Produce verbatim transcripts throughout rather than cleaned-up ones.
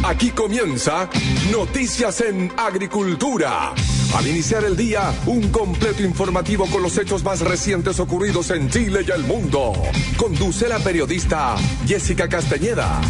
Aquí comienza Noticias en Agricultura. Al iniciar el día, un completo informativo con los hechos más recientes ocurridos en Chile y el mundo. Conduce la periodista Jessica Castañeda.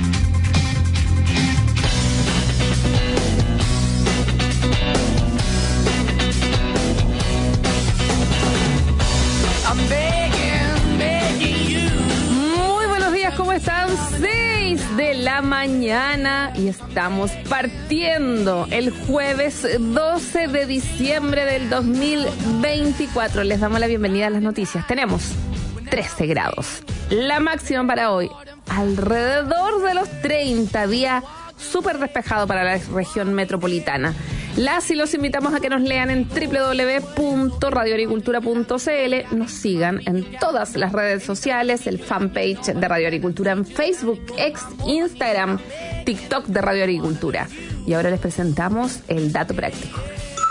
¿Cómo están? seis de la mañana y estamos partiendo el jueves doce de diciembre del dos mil veinticuatro. Les damos la bienvenida a las noticias. Tenemos trece grados. La máxima para hoy, alrededor de los treinta, día súper despejado para la región metropolitana. Las y los invitamos a que nos lean en doble u doble u doble u punto radio agricultura punto c l, nos sigan en todas las redes sociales, el fanpage de Radio Agricultura en Facebook, X, Instagram, TikTok de Radio Agricultura. Y ahora les presentamos el dato práctico.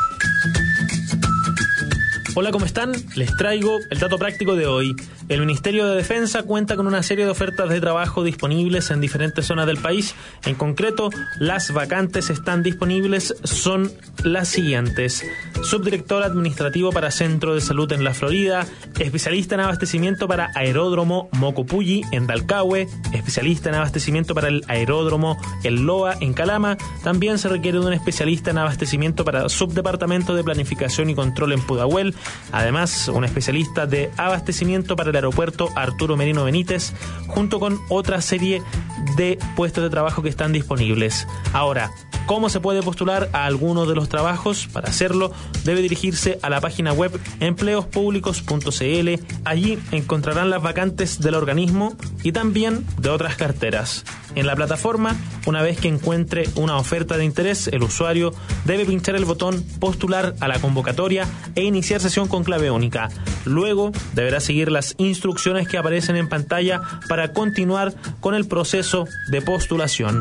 Hola, ¿cómo están? Les traigo el dato práctico de hoy. El Ministerio de Defensa cuenta con una serie de ofertas de trabajo disponibles en diferentes zonas del país. En concreto, las vacantes están disponibles son las siguientes: subdirector administrativo para Centro de Salud en la Florida, especialista en abastecimiento para Aeródromo Mocopulli en Dalcahue, especialista en abastecimiento para el Aeródromo El Loa en Calama. También se requiere de un especialista en abastecimiento para Subdepartamento de Planificación y Control en Pudahuel. Además, un especialista de abastecimiento para el aeropuerto Arturo Merino Benítez, junto con otra serie de puestos de trabajo que están disponibles. Ahora, ¿cómo se puede postular a alguno de los trabajos? Para hacerlo, debe dirigirse a la página web empleos públicos punto c l. Allí encontrarán las vacantes del organismo y también de otras carteras. En la plataforma, una vez que encuentre una oferta de interés, el usuario debe pinchar el botón postular a la convocatoria e iniciar sesión con clave única. Luego, deberá seguir las instrucciones que aparecen en pantalla para continuar con el proceso de postulación.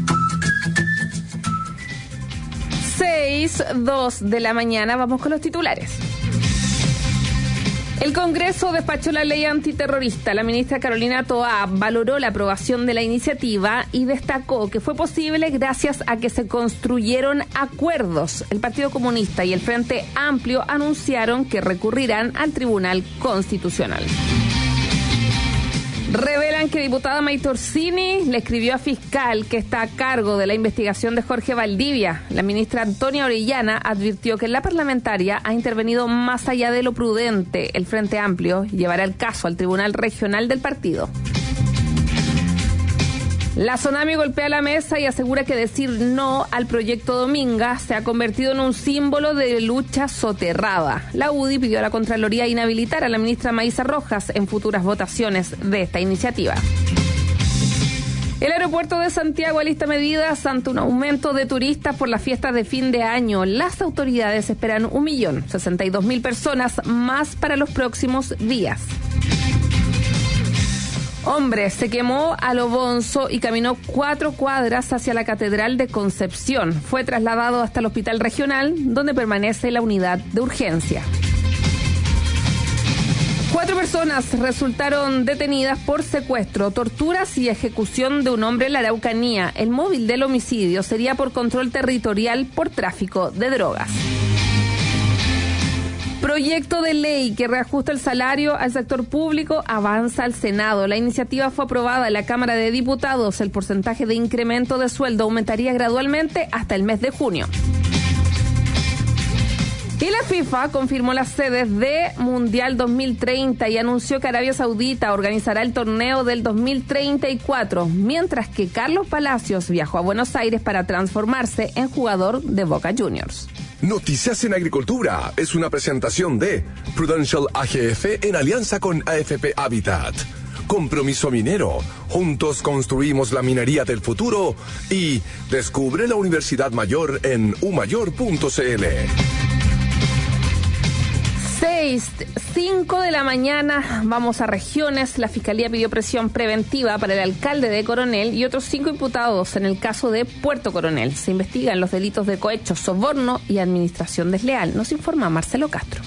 seis, dos de la mañana, vamos con los titulares. El Congreso despachó la ley antiterrorista. La ministra Carolina Toá valoró la aprobación de la iniciativa y destacó que fue posible gracias a que se construyeron acuerdos. El Partido Comunista y el Frente Amplio anunciaron que recurrirán al Tribunal Constitucional. Revelan que diputada Maite Orsini le escribió a fiscal que está a cargo de la investigación de Jorge Valdivia. La ministra Antonia Orellana advirtió que la parlamentaria ha intervenido más allá de lo prudente. El Frente Amplio llevará el caso al Tribunal Regional del partido. La Sonami golpea la mesa y asegura que decir no al proyecto Dominga se ha convertido en un símbolo de lucha soterrada. La U D I pidió a la Contraloría inhabilitar a la ministra Maísa Rojas en futuras votaciones de esta iniciativa. El aeropuerto de Santiago alista medidas ante un aumento de turistas por las fiestas de fin de año. Las autoridades esperan un millón sesenta y dos mil personas más para los próximos días. Hombre se quemó a lo bonzo y caminó cuatro cuadras hacia la Catedral de Concepción. Fue trasladado hasta el Hospital Regional, donde permanece la unidad de urgencia. Cuatro personas resultaron detenidas por secuestro, torturas y ejecución de un hombre en la Araucanía. El móvil del homicidio sería por control territorial por tráfico de drogas. Proyecto de ley que reajusta el salario al sector público avanza al Senado. La iniciativa fue aprobada en la Cámara de Diputados. El porcentaje de incremento de sueldo aumentaría gradualmente hasta el mes de junio. Y la FIFA confirmó las sedes de Mundial dos mil treinta y anunció que Arabia Saudita organizará el torneo del dos mil treinta y cuatro, mientras que Carlos Palacios viajó a Buenos Aires para transformarse en jugador de Boca Juniors. Noticias en Agricultura es una presentación de Prudential A G F en alianza con A F P Habitat. Compromiso Minero. Juntos construimos la minería del futuro. Y descubre la Universidad Mayor en u mayor punto c l. seis, cinco de la mañana, vamos a regiones. La Fiscalía pidió presión preventiva para el alcalde de Coronel y otros cinco imputados en el caso de Puerto Coronel. Se investigan los delitos de cohecho, soborno y administración desleal. Nos informa Marcelo Castro.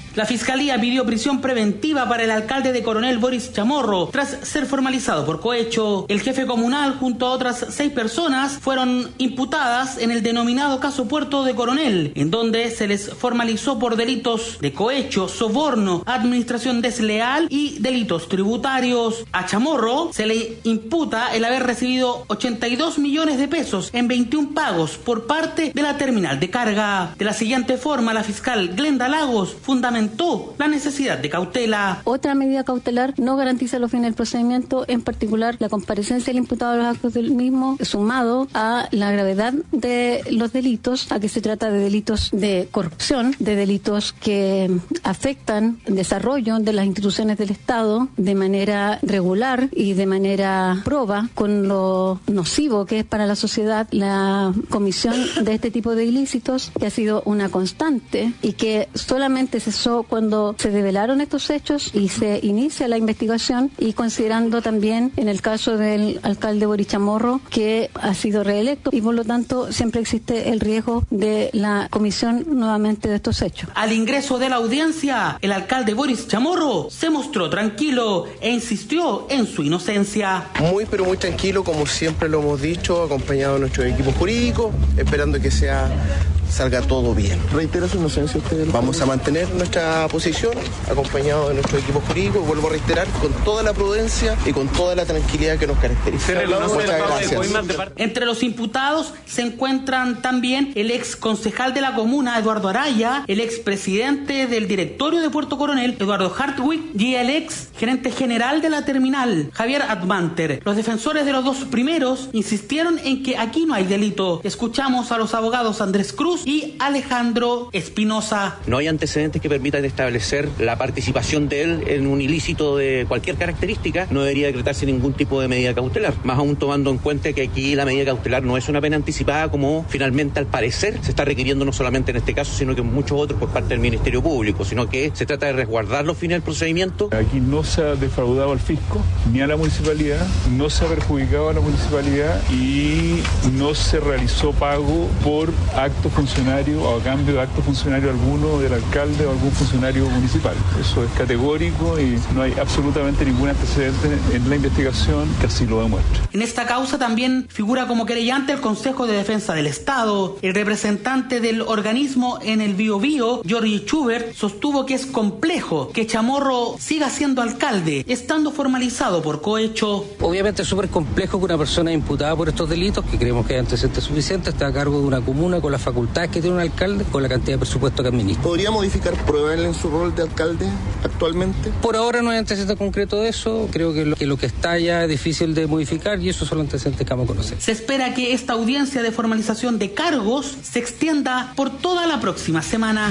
La Fiscalía pidió prisión preventiva para el alcalde de Coronel Boris Chamorro tras ser formalizado por cohecho. El jefe comunal junto a otras seis personas fueron imputadas en el denominado caso Puerto de Coronel, en donde se les formalizó por delitos de cohecho, soborno, administración desleal y delitos tributarios. A Chamorro se le imputa el haber recibido ochenta y dos millones de pesos en veintiún pagos por parte de la terminal de carga. De la siguiente forma, la fiscal Glenda Lagos fundamentó la necesidad de cautela. Otra medida cautelar no garantiza los fines del procedimiento, en particular la comparecencia del imputado a los actos del mismo, sumado a la gravedad de los delitos, a que se trata de delitos de corrupción, de delitos que afectan el desarrollo de las instituciones del Estado de manera regular y de manera proba, con lo nocivo que es para la sociedad la comisión de este tipo de ilícitos, que ha sido una constante y que solamente cesó cuando se develaron estos hechos y se inicia la investigación, y considerando también en el caso del alcalde Boris Chamorro, que ha sido reelecto y por lo tanto siempre existe el riesgo de la comisión nuevamente de estos hechos. Al ingreso de la audiencia, el alcalde Boris Chamorro se mostró tranquilo e insistió en su inocencia. Muy pero muy tranquilo, como siempre lo hemos dicho, acompañado de nuestro equipo jurídico, esperando que sea salga todo bien. ¿Reitera su inocencia usted? Vamos a mantener nuestra posición, acompañado de nuestro equipo jurídico, vuelvo a reiterar, con toda la prudencia y con toda la tranquilidad que nos caracteriza. Muchas gracias. Entre los imputados se encuentran también el ex concejal de la comuna, Eduardo Araya, el ex presidente del directorio de Puerto Coronel, Eduardo Hartwig, y el ex gerente general de la terminal, Javier Admanter. Los defensores de los dos primeros insistieron en que aquí no hay delito. Escuchamos a los abogados Andrés Cruz y Alejandro Espinosa. No hay antecedentes que permitan establecer la participación de él en un ilícito de cualquier característica. No debería decretarse ningún tipo de medida cautelar, más aún tomando en cuenta que aquí la medida cautelar no es una pena anticipada como finalmente al parecer se está requiriendo, no solamente en este caso, sino que en muchos otros por parte del Ministerio Público, sino que se trata de resguardar los fines del procedimiento. Aquí no se ha defraudado al fisco ni a la municipalidad, no se ha perjudicado a la municipalidad y no se realizó pago por actos funcionarios o a cambio de acto funcionario alguno del alcalde o algún funcionario municipal. Eso es categórico y no hay absolutamente ningún antecedente en la investigación que así lo demuestre. En esta causa también figura como querellante el Consejo de Defensa del Estado. El representante del organismo en el Biobío, Jorge Schubert, sostuvo que es complejo que Chamorro siga siendo alcalde, estando formalizado por cohecho. Obviamente es súper complejo que una persona imputada por estos delitos, que creemos que hay antecedentes suficientes, esté a cargo de una comuna con la facultad que tiene un alcalde, con la cantidad de presupuesto que administra. ¿Podría modificar pruebas en su rol de alcalde actualmente? Por ahora no hay antecedente concreto de eso. Creo que lo, que lo que está ya es difícil de modificar y esos son los antecedentes que vamos a conocer. Se espera que esta audiencia de formalización de cargos se extienda por toda la próxima semana.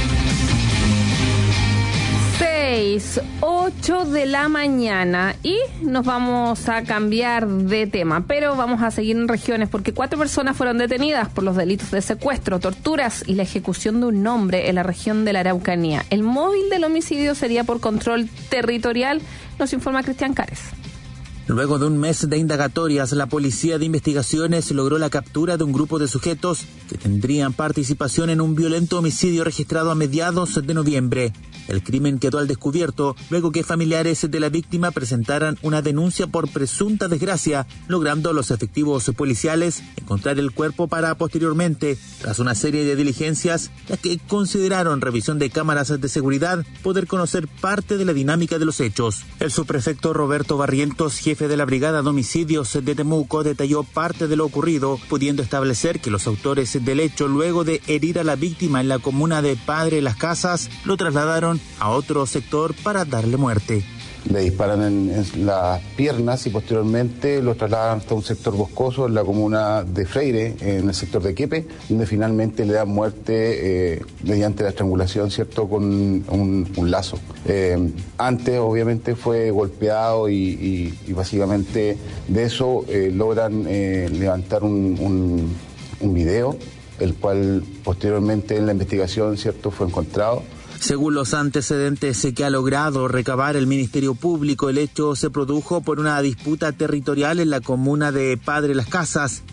seis, ocho de la mañana y nos vamos a cambiar de tema, pero vamos a seguir en regiones porque cuatro personas fueron detenidas por los delitos de secuestro, torturas y la ejecución de un hombre en la región de la Araucanía. El móvil del homicidio sería por control territorial, nos informa Cristian Cares. Luego de un mes de indagatorias, la Policía de Investigaciones logró la captura de un grupo de sujetos que tendrían participación en un violento homicidio registrado a mediados de noviembre. El crimen quedó al descubierto luego que familiares de la víctima presentaran una denuncia por presunta desgracia, logrando los efectivos policiales encontrar el cuerpo para posteriormente, tras una serie de diligencias, las que consideraron revisión de cámaras de seguridad, poder conocer parte de la dinámica de los hechos. El subprefecto Roberto Barrientos, jefe de la Brigada de Homicidios de Temuco, detalló parte de lo ocurrido, pudiendo establecer que los autores del hecho, luego de herir a la víctima en la comuna de Padre Las Casas, lo trasladaron a otro sector para darle muerte. Le disparan en, en las piernas y posteriormente lo trasladan hasta un sector boscoso en la comuna de Freire, en el sector de Quepe, donde finalmente le dan muerte eh, mediante la estrangulación, ¿cierto?, con un, un lazo. Eh, antes, obviamente, fue golpeado y, y, y básicamente de eso eh, logran eh, levantar un, un, un video, el cual posteriormente en la investigación, ¿cierto?, fue encontrado. Según los antecedentes que ha logrado recabar el Ministerio Público, el hecho se produjo por una disputa territorial en la comuna de Padre Las Casas.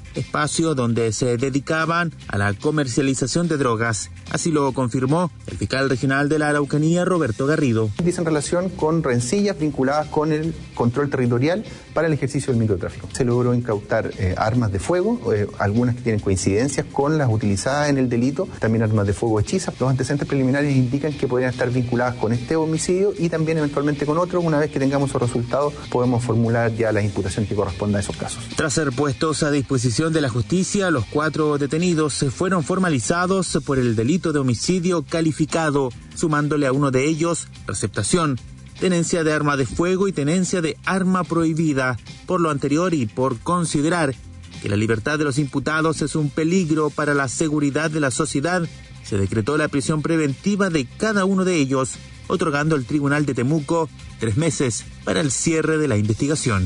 espacio donde se dedicaban a la comercialización de drogas. Así lo confirmó el fiscal regional de la Araucanía, Roberto Garrido. Dice en relación con rencillas vinculadas con el control territorial para el ejercicio del microtráfico. Se logró incautar eh, armas de fuego, eh, algunas que tienen coincidencias con las utilizadas en el delito, también armas de fuego hechizas. Los antecedentes preliminares indican que podrían estar vinculadas con este homicidio y también eventualmente con otros. Una vez que tengamos esos resultados, podemos formular ya las imputaciones que correspondan a esos casos. Tras ser puestos a disposición de la justicia, los cuatro detenidos fueron formalizados por el delito de homicidio calificado, sumándole a uno de ellos receptación, tenencia de arma de fuego y tenencia de arma prohibida. Por lo anterior y por considerar que la libertad de los imputados es un peligro para la seguridad de la sociedad, se decretó la prisión preventiva de cada uno de ellos, otorgando al Tribunal de Temuco tres meses para el cierre de la investigación.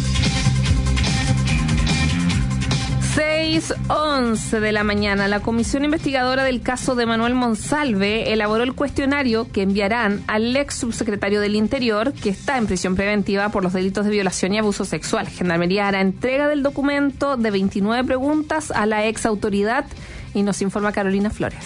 seis once de la mañana, la comisión investigadora del caso de Manuel Monsalve elaboró el cuestionario que enviarán al ex subsecretario del Interior, que está en prisión preventiva por los delitos de violación y abuso sexual. Gendarmería hará entrega del documento de veintinueve preguntas a la ex autoridad y nos informa Carolina Flores.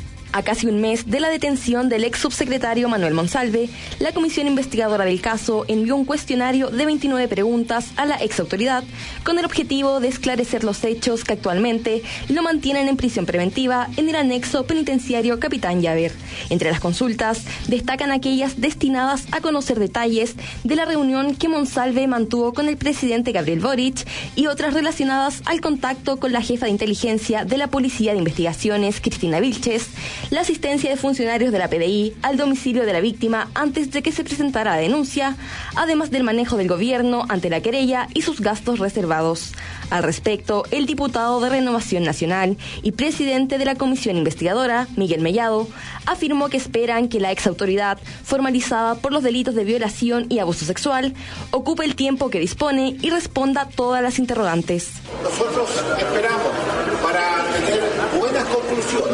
A casi un mes de la detención del ex subsecretario Manuel Monsalve, la comisión investigadora del caso envió un cuestionario de veintinueve preguntas a la ex autoridad con el objetivo de esclarecer los hechos que actualmente lo mantienen en prisión preventiva en el anexo penitenciario Capitán Llaver. Entre las consultas destacan aquellas destinadas a conocer detalles de la reunión que Monsalve mantuvo con el presidente Gabriel Boric y otras relacionadas al contacto con la jefa de inteligencia de la Policía de Investigaciones, Cristina Vilches, la asistencia de funcionarios de la P D I al domicilio de la víctima antes de que se presentara la denuncia, además del manejo del gobierno ante la querella y sus gastos reservados. Al respecto, el diputado de Renovación Nacional y presidente de la comisión investigadora, Miguel Mellado, afirmó que esperan que la exautoridad, formalizada por los delitos de violación y abuso sexual, ocupe el tiempo que dispone y responda todas las interrogantes. Nosotros esperamos, para tener buenas conclusiones,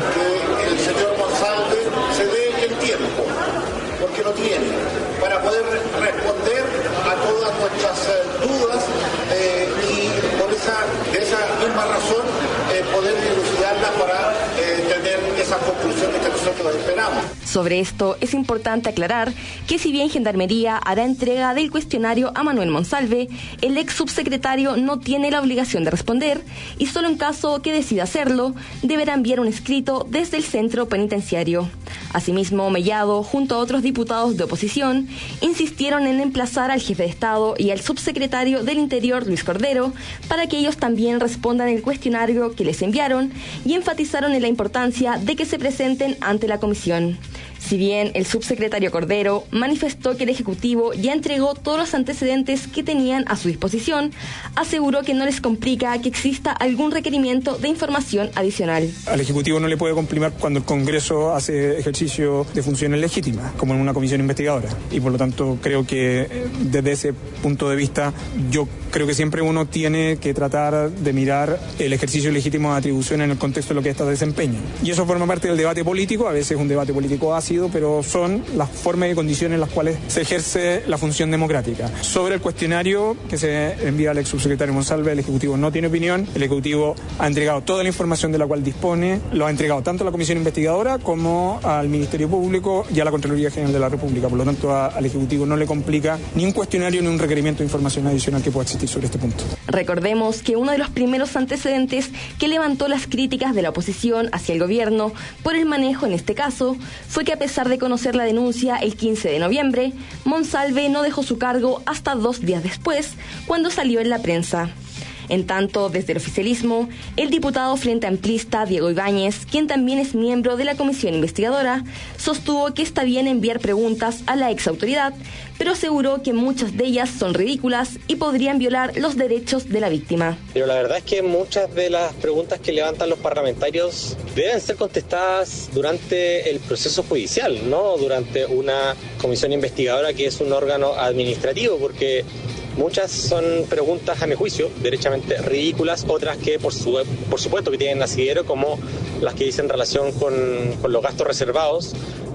que el señor Monsalve se dé el tiempo, porque lo tiene, para poder responder a todas nuestras eh, dudas eh, y por esa, de esa misma razón eh, poder dilucidarlas para eh, tener esas conclusiones que nosotros esperamos. Sobre esto es importante aclarar que si bien Gendarmería hará entrega del cuestionario a Manuel Monsalve, el ex subsecretario no tiene la obligación de responder y solo en caso que decida hacerlo, deberá enviar un escrito desde el centro penitenciario. Asimismo, Mellado, junto a otros diputados de oposición, insistieron en emplazar al jefe de Estado y al subsecretario del Interior, Luis Cordero, para que ellos también respondan el cuestionario que les enviaron y enfatizaron en la importancia de que se presenten ante la comisión. Si bien el subsecretario Cordero manifestó que el Ejecutivo ya entregó todos los antecedentes que tenían a su disposición, aseguró que no les complica que exista algún requerimiento de información adicional. Al Ejecutivo no le puede complicar cuando el Congreso hace ejercicio de funciones legítimas, como en una comisión investigadora. Y por lo tanto creo que desde ese punto de vista, yo creo que siempre uno tiene que tratar de mirar el ejercicio legítimo de atribución en el contexto de lo que ésta desempeña. Y eso forma parte del debate político, a veces un debate político ácido, pero son las formas y condiciones en las cuales se ejerce la función democrática. Sobre el cuestionario que se envía al ex subsecretario Monsalve, el Ejecutivo no tiene opinión, el Ejecutivo ha entregado toda la información de la cual dispone, lo ha entregado tanto a la Comisión Investigadora como al Ministerio Público y a la Contraloría General de la República. Por lo tanto, a, al Ejecutivo no le complica ni un cuestionario ni un requerimiento de información adicional que pueda existir sobre este punto. Recordemos que uno de los primeros antecedentes que levantó las críticas de la oposición hacia el gobierno por el manejo en este caso fue que a pesar de conocer la denuncia el quince de noviembre, Monsalve no dejó su cargo hasta dos días después, cuando salió en la prensa. En tanto, desde el oficialismo, el diputado Frente Amplista Diego Ibáñez, quien también es miembro de la comisión investigadora, sostuvo que está bien enviar preguntas a la exautoridad, pero aseguró que muchas de ellas son ridículas y podrían violar los derechos de la víctima. Pero la verdad es que muchas de las preguntas que levantan los parlamentarios deben ser contestadas durante el proceso judicial, no durante una comisión investigadora que es un órgano administrativo, porque muchas son preguntas, a mi juicio, derechamente ridículas, otras que por, su, por supuesto que tienen asidero, como las que dicen relación con, con los gastos reservados,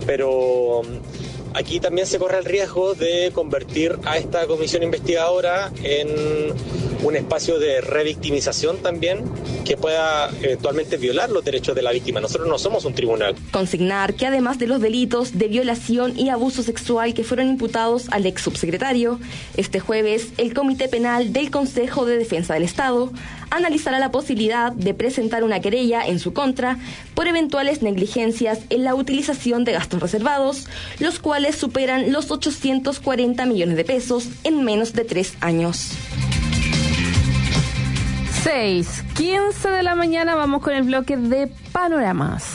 pero aquí también se corre el riesgo de convertir a esta comisión investigadora en un espacio de revictimización también que pueda eventualmente violar los derechos de la víctima. Nosotros no somos un tribunal. Consignar que además de los delitos de violación y abuso sexual que fueron imputados al ex subsecretario, este jueves el Comité Penal del Consejo de Defensa del Estado analizará la posibilidad de presentar una querella en su contra por eventuales negligencias en la utilización de gastos reservados, los cuales superan los ochocientos cuarenta millones de pesos en menos de tres años. seis quince de la mañana, vamos con el bloque de panoramas.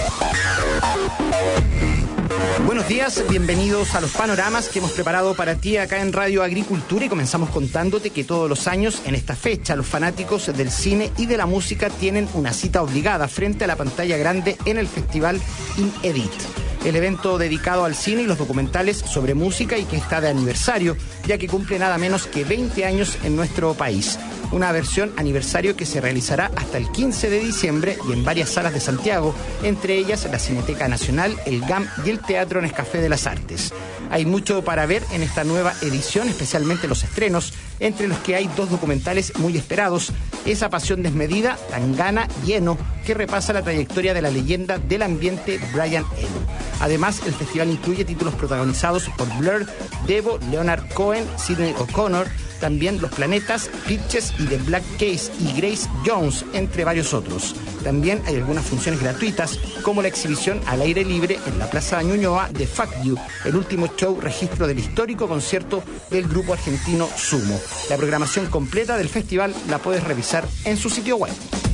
Buenos días, bienvenidos a los panoramas que hemos preparado para ti acá en Radio Agricultura, y comenzamos contándote que todos los años en esta fecha los fanáticos del cine y de la música tienen una cita obligada frente a la pantalla grande en el festival InEdit, el evento dedicado al cine y los documentales sobre música y que está de aniversario, ya que cumple nada menos que veinte años en nuestro país. Una versión aniversario que se realizará hasta el quince de diciembre y en varias salas de Santiago, entre ellas la Cineteca Nacional, el G A M y el Teatro Nescafé de las Artes. Hay mucho para ver en esta nueva edición, especialmente los estrenos, entre los que hay dos documentales muy esperados: Esa pasión desmedida, Tangana y Eno, que repasa la trayectoria de la leyenda del ambiente Brian Eno. Además, el festival incluye títulos protagonizados por Blur, Devo, Leonard Cohen, Sidney O'Connor, también Los Planetas, Pitches y The Black Case y Grace Jones, entre varios otros. También hay algunas funciones gratuitas, como la exhibición al aire libre en la Plaza Ñuñoa de Fuck You, el último show registro del histórico concierto del grupo argentino Sumo. La programación completa del festival la puedes revisar en su sitio web.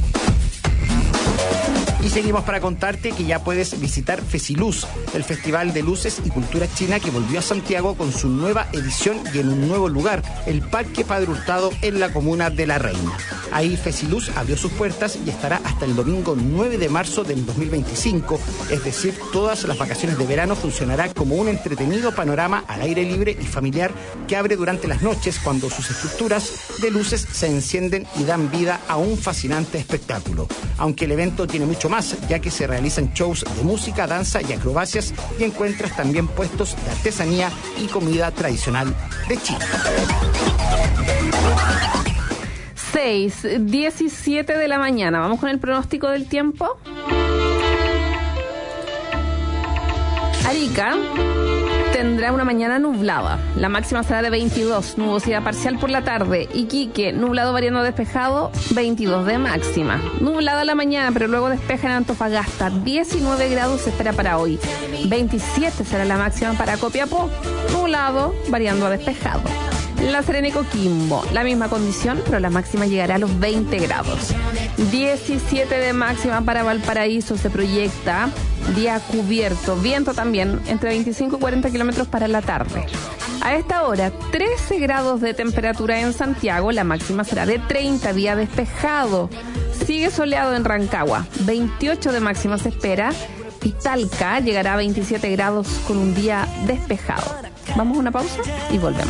Y seguimos para contarte que ya puedes visitar Fesiluz, el Festival de Luces y Cultura China que volvió a Santiago con su nueva edición y en un nuevo lugar, el Parque Padre Hurtado en la comuna de La Reina. Ahí Fesiluz abrió sus puertas y estará hasta el domingo nueve de marzo del dos mil veinticinco, es decir, todas las vacaciones de verano. Funcionará como un entretenido panorama al aire libre y familiar que abre durante las noches, cuando sus estructuras de luces se encienden y dan vida a un fascinante espectáculo. Aunque el evento tiene mucho más, ya que se realizan shows de música, danza y acrobacias, y encuentras también puestos de artesanía y comida tradicional de Chile. seis diecisiete de la mañana, vamos con el pronóstico del tiempo. Arica tendrá una mañana nublada. La máxima será de veintidós, nubosidad parcial por la tarde. Iquique, nublado variando a despejado, veintidós de máxima. Nublada la mañana, pero luego despeja en Antofagasta. diecinueve grados se espera para hoy. veintisiete será la máxima para Copiapó, nublado variando a despejado. La Serena y Coquimbo, la misma condición, pero la máxima llegará a los veinte grados. diecisiete de máxima para Valparaíso, se proyecta día cubierto, viento también entre veinticinco y cuarenta kilómetros para la tarde. A esta hora, trece grados de temperatura en Santiago, la máxima será de treinta, día despejado. Sigue soleado en Rancagua, veintiocho de máxima se espera, y Talca llegará a veintisiete grados con un día despejado. Vamos a una pausa y volvemos.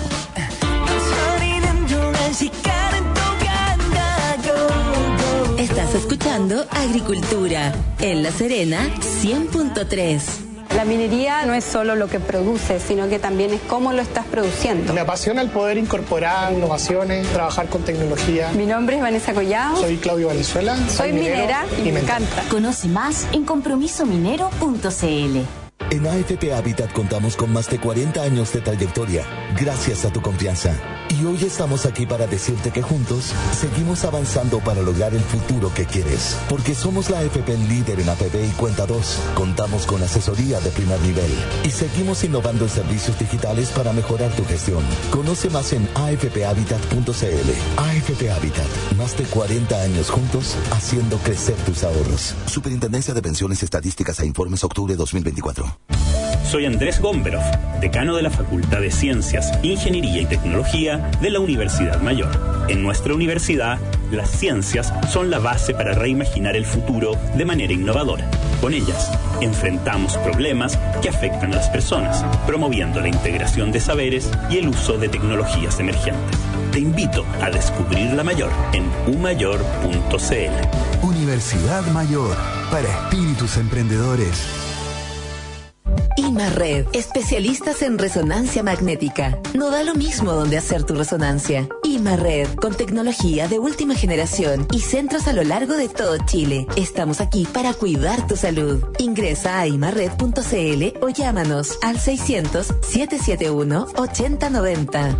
Estás escuchando Agricultura en La Serena cien punto tres. La minería no es solo lo que produce, sino que también es cómo lo estás produciendo. Me apasiona el poder incorporar innovaciones, trabajar con tecnología. Mi nombre es Vanessa Collado. Soy Claudio Valenzuela. Soy, soy minera y, y me encanta. Conoce más en compromiso minero punto c l. En A F P Habitat contamos con más de cuarenta años de trayectoria, gracias a tu confianza. Y hoy estamos aquí para decirte que juntos seguimos avanzando para lograr el futuro que quieres. Porque somos la A F P líder en A P P y Cuenta dos. Contamos con asesoría de primer nivel. Y seguimos innovando en servicios digitales para mejorar tu gestión. Conoce más en a f p habitat punto c l. A F P Habitat, más de cuarenta años juntos, haciendo crecer tus ahorros. Superintendencia de Pensiones, Estadísticas e Informes, octubre dos mil veinticuatro. Soy Andrés Gomberov, decano de la Facultad de Ciencias, Ingeniería y Tecnología de la Universidad Mayor. En nuestra universidad, las ciencias son la base para reimaginar el futuro de manera innovadora. Con ellas, enfrentamos problemas que afectan a las personas, promoviendo la integración de saberes y el uso de tecnologías emergentes. Te invito a descubrir la Mayor en u mayor punto c l. Universidad Mayor, para espíritus emprendedores. Imarred, especialistas en resonancia magnética. No da lo mismo donde hacer tu resonancia. Imarred, con tecnología de última generación y centros a lo largo de todo Chile. Estamos aquí para cuidar tu salud. Ingresa a imarred punto c l o llámanos al seiscientos, setecientos setenta y uno, ochenta noventa.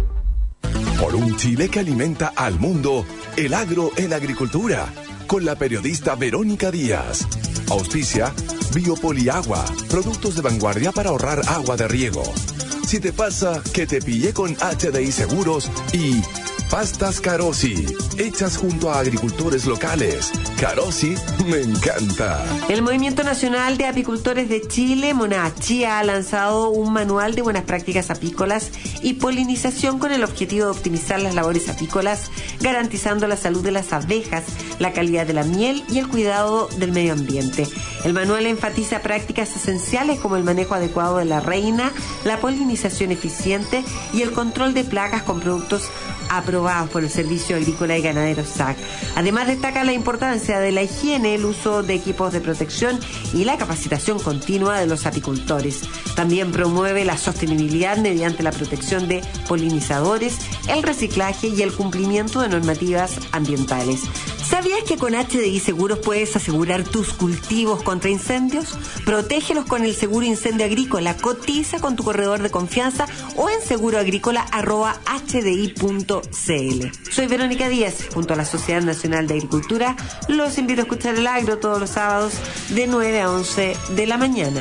Por un Chile que alimenta al mundo, el agro en agricultura. Con la periodista Verónica Díaz. Auspicia Biopoliagua, productos de vanguardia para ahorrar agua de riego. Si te pasa, que te pille con H D I Seguros y Pastas Carosi, hechas junto a agricultores locales. Carosi me encanta. El Movimiento Nacional de Apicultores de Chile, Monachi, ha lanzado un manual de buenas prácticas apícolas y polinización con el objetivo de optimizar las labores apícolas, garantizando la salud de las abejas, la calidad de la miel y el cuidado del medio ambiente. El manual enfatiza prácticas esenciales como el manejo adecuado de la reina, la polinización eficiente y el control de plagas con productos aprobados por el Servicio Agrícola y Ganadero S A C. Además, destaca la importancia de la higiene, el uso de equipos de protección y la capacitación continua de los apicultores. También promueve la sostenibilidad mediante la protección de polinizadores, el reciclaje y el cumplimiento de normativas ambientales. ¿Sabías que con H D I Seguros puedes asegurar tus cultivos contra incendios? Protégelos con el seguro incendio agrícola. Cotiza con tu corredor de confianza o en seguroagrícola arroba h d i punto c l. Soy Verónica Díaz, junto a la Sociedad Nacional de Agricultura. Los invito a escuchar El Agro todos los sábados de nueve a once de la mañana.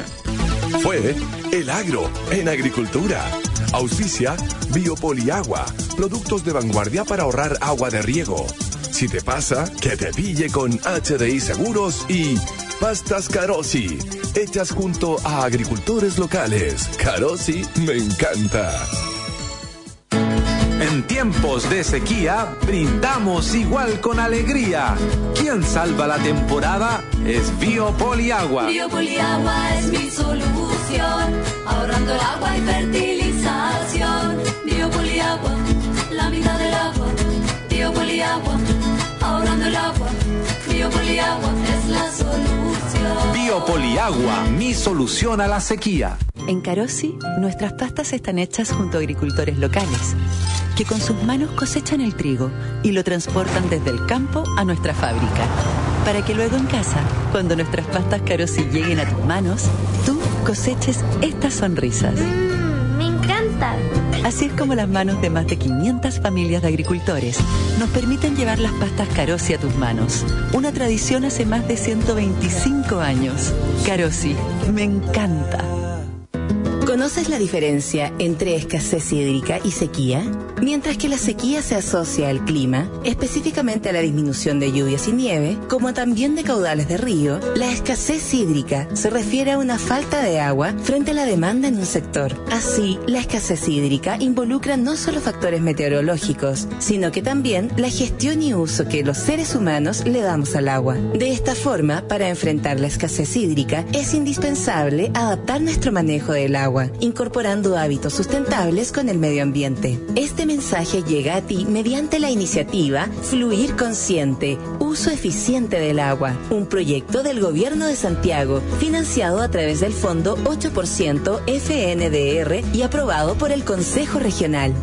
Fue El Agro en agricultura. Auspicia Biopoliagua, productos de vanguardia para ahorrar agua de riego. Si te pasa, que te pille con H D I Seguros y Pastas Carosi, hechas junto a agricultores locales. Carosi me encanta. En tiempos de sequía, brindamos igual con alegría. ¿Quién salva la temporada? Es Biopoliagua. Biopoliagua es mi solución, ahorrando el agua y fertilización. Biopoliagua, la mitad del agua. Biopoliagua, ahorrando el agua. Biopoliagua es la solución. Biopoliagua, mi solución a la sequía. En Carosi, nuestras pastas están hechas junto a agricultores locales, que con sus manos cosechan el trigo y lo transportan desde el campo a nuestra fábrica, para que luego en casa, cuando nuestras pastas Carosi lleguen a tus manos, tú coseches estas sonrisas. Mmm, me encanta. Así es como las manos de más de quinientas familias de agricultores nos permiten llevar las pastas Carosi a tus manos. Una tradición hace más de ciento veinticinco años. Carosi, me encanta. ¿Conoces la diferencia entre escasez hídrica y sequía? Mientras que la sequía se asocia al clima, específicamente a la disminución de lluvias y nieve, como también de caudales de río, la escasez hídrica se refiere a una falta de agua frente a la demanda en un sector. Así, la escasez hídrica involucra no solo factores meteorológicos, sino que también la gestión y uso que los seres humanos le damos al agua. De esta forma, para enfrentar la escasez hídrica, es indispensable adaptar nuestro manejo del agua, incorporando hábitos sustentables con el medio ambiente. Este mensaje llega a ti mediante la iniciativa Fluir Consciente, Uso Eficiente del Agua, un proyecto del Gobierno de Santiago, financiado a través del Fondo ocho por ciento F N D R y aprobado por el Consejo Regional.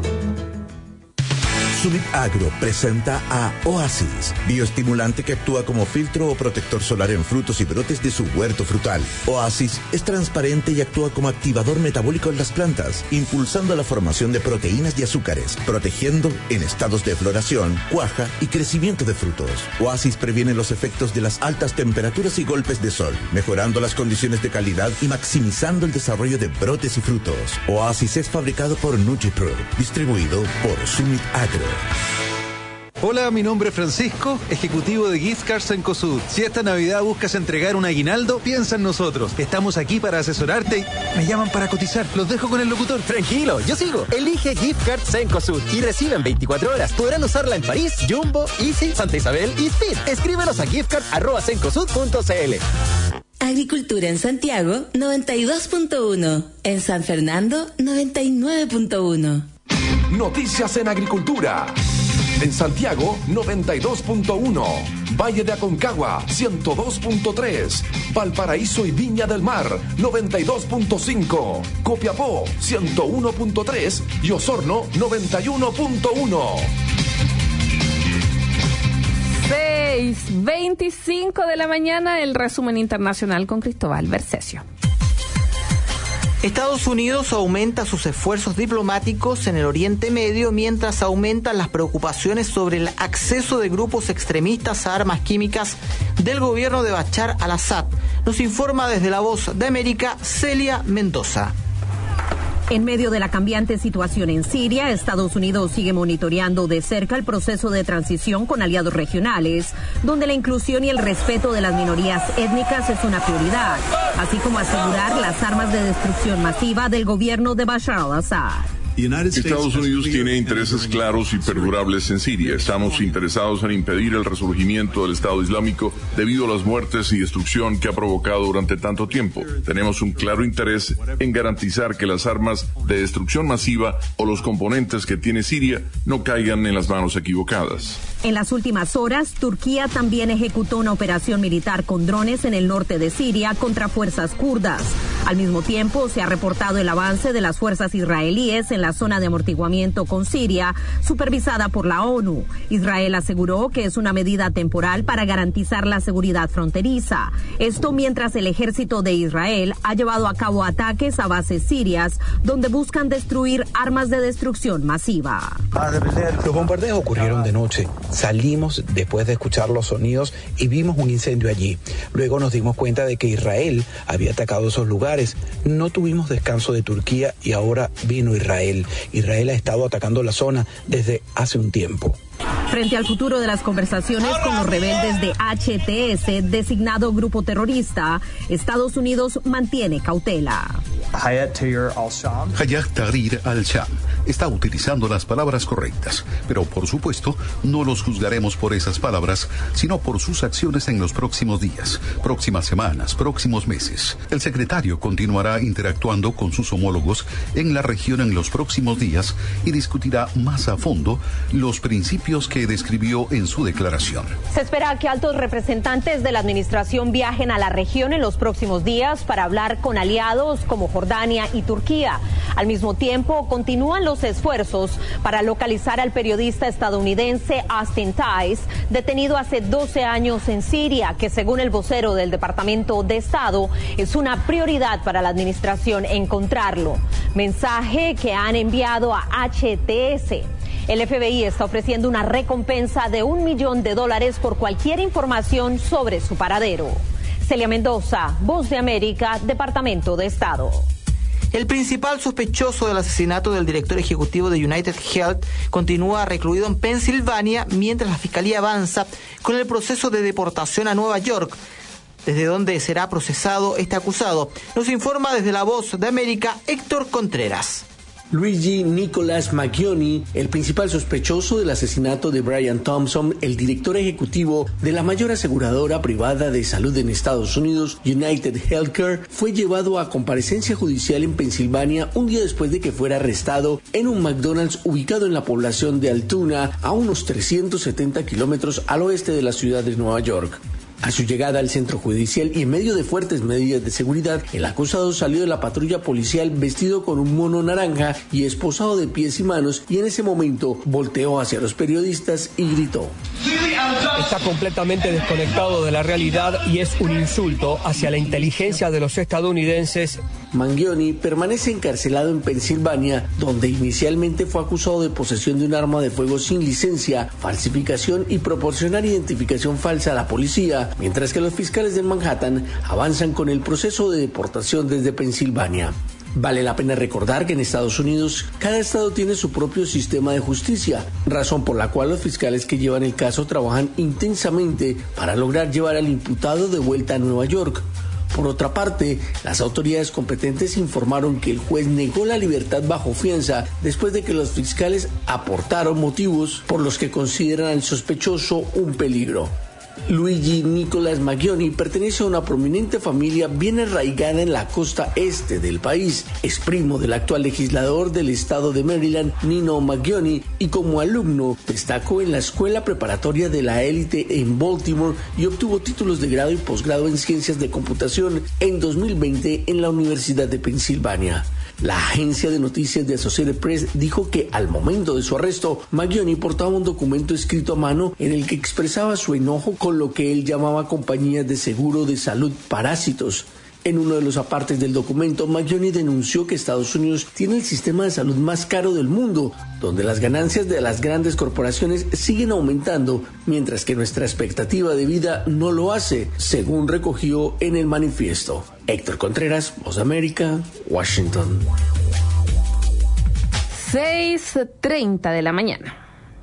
Sumit Agro presenta a Oasis, bioestimulante que actúa como filtro o protector solar en frutos y brotes de su huerto frutal. Oasis es transparente y actúa como activador metabólico en las plantas, impulsando la formación de proteínas y azúcares, protegiendo en estados de floración, cuaja y crecimiento de frutos. Oasis previene los efectos de las altas temperaturas y golpes de sol, mejorando las condiciones de calidad y maximizando el desarrollo de brotes y frutos. Oasis es fabricado por NutriPro, distribuido por Sumit Agro. Hola, mi nombre es Francisco, ejecutivo de Gift Cards Cencosud. Si esta Navidad buscas entregar un aguinaldo, piensa en nosotros. Estamos aquí para asesorarte y me llaman para cotizar. Los dejo con el locutor. Tranquilo, yo sigo. Elige Gift Cards Cencosud y recibe en veinticuatro horas. Podrán usarla en París, Jumbo, Easy, Santa Isabel y Speed. Escríbenos a giftcards arroba cencosud punto c l. Agricultura en Santiago, noventa y dos punto uno. En San Fernando, noventa y nueve punto uno. Noticias en agricultura. En Santiago, noventa y dos punto uno. Valle de Aconcagua, ciento dos punto tres. Valparaíso y Viña del Mar, noventa y dos punto cinco. Copiapó, ciento uno punto tres. Y Osorno, noventa y uno punto uno. seis veinticinco de la mañana, el resumen internacional con Cristóbal Bercesio. Estados Unidos aumenta sus esfuerzos diplomáticos en el Oriente Medio mientras aumentan las preocupaciones sobre el acceso de grupos extremistas a armas químicas del gobierno de Bashar al-Assad. Nos informa desde La Voz de América, Celia Mendoza. En medio de la cambiante situación en Siria, Estados Unidos sigue monitoreando de cerca el proceso de transición con aliados regionales, donde la inclusión y el respeto de las minorías étnicas es una prioridad, así como asegurar las armas de destrucción masiva del gobierno de Bashar al-Assad. Estados Unidos tiene intereses claros y perdurables en Siria. Estamos interesados en impedir el resurgimiento del Estado Islámico debido a las muertes y destrucción que ha provocado durante tanto tiempo. Tenemos un claro interés en garantizar que las armas de destrucción masiva o los componentes que tiene Siria no caigan en las manos equivocadas. En las últimas horas, Turquía también ejecutó una operación militar con drones en el norte de Siria contra fuerzas kurdas. Al mismo tiempo, se ha reportado el avance de las fuerzas israelíes en la zona de amortiguamiento con Siria, supervisada por la ONU. Israel aseguró que es una medida temporal para garantizar la seguridad fronteriza. Esto mientras el ejército de Israel ha llevado a cabo ataques a bases sirias, donde buscan destruir armas de destrucción masiva. Los bombardeos ocurrieron de noche. Salimos después de escuchar los sonidos y vimos un incendio allí. Luego nos dimos cuenta de que Israel había atacado esos lugares. No tuvimos descanso de Turquía y ahora vino Israel. Israel ha estado atacando la zona desde hace un tiempo. Frente al futuro de las conversaciones con los rebeldes de H T S, designado grupo terrorista, Estados Unidos mantiene cautela. Hayat Tahrir al-Sham está utilizando las palabras correctas, pero por supuesto no los juzgaremos por esas palabras, sino por sus acciones en los próximos días, próximas semanas, próximos meses. El secretario continuará interactuando con sus homólogos en la región en los próximos días y discutirá más a fondo los principios que describió en su declaración. Se espera que altos representantes de la administración viajen a la región en los próximos días para hablar con aliados como Jordania y Turquía. Al mismo tiempo, continúan los esfuerzos para localizar al periodista estadounidense Austin Tice, detenido hace doce años en Siria, que según el vocero del Departamento de Estado, es una prioridad para la administración encontrarlo. Mensaje que han enviado a H T S. El F B I está ofreciendo una recompensa de un millón de dólares por cualquier información sobre su paradero. Celia Mendoza, Voz de América, Departamento de Estado. El principal sospechoso del asesinato del director ejecutivo de United Health continúa recluido en Pensilvania mientras la fiscalía avanza con el proceso de deportación a Nueva York, desde donde será procesado este acusado. Nos informa desde La Voz de América, Héctor Contreras. Luigi Nicholas Maggioni, el principal sospechoso del asesinato de Brian Thompson, el director ejecutivo de la mayor aseguradora privada de salud en Estados Unidos, United Healthcare, fue llevado a comparecencia judicial en Pensilvania un día después de que fuera arrestado en un McDonald's ubicado en la población de Altoona, a unos trescientos setenta kilómetros al oeste de la ciudad de Nueva York. A su llegada al centro judicial y en medio de fuertes medidas de seguridad, el acusado salió de la patrulla policial vestido con un mono naranja y esposado de pies y manos, y en ese momento volteó hacia los periodistas y gritó: está completamente desconectado de la realidad y es un insulto hacia la inteligencia de los estadounidenses. Maggioni permanece encarcelado en Pensilvania, donde inicialmente fue acusado de posesión de un arma de fuego sin licencia, falsificación y proporcionar identificación falsa a la policía, mientras que los fiscales de Manhattan avanzan con el proceso de deportación desde Pensilvania. Vale la pena recordar que en Estados Unidos cada estado tiene su propio sistema de justicia, razón por la cual los fiscales que llevan el caso trabajan intensamente para lograr llevar al imputado de vuelta a Nueva York. Por otra parte, las autoridades competentes informaron que el juez negó la libertad bajo fianza después de que los fiscales aportaron motivos por los que consideran al sospechoso un peligro. Luigi Nicolas Maggioni pertenece a una prominente familia bien arraigada en la costa este del país. Es primo del actual legislador del estado de Maryland, Nino Maggioni, y como alumno destacó en la escuela preparatoria de la élite en Baltimore y obtuvo títulos de grado y posgrado en ciencias de computación en dos mil veinte en la Universidad de Pensilvania. La agencia de noticias de Associated Press dijo que al momento de su arresto, Maggioni portaba un documento escrito a mano en el que expresaba su enojo con lo que él llamaba compañías de seguro de salud parásitos. En uno de los apartes del documento, Maggioni denunció que Estados Unidos tiene el sistema de salud más caro del mundo, donde las ganancias de las grandes corporaciones siguen aumentando, mientras que nuestra expectativa de vida no lo hace, según recogió en el manifiesto. Héctor Contreras, Voz de América, Washington. seis treinta de la mañana.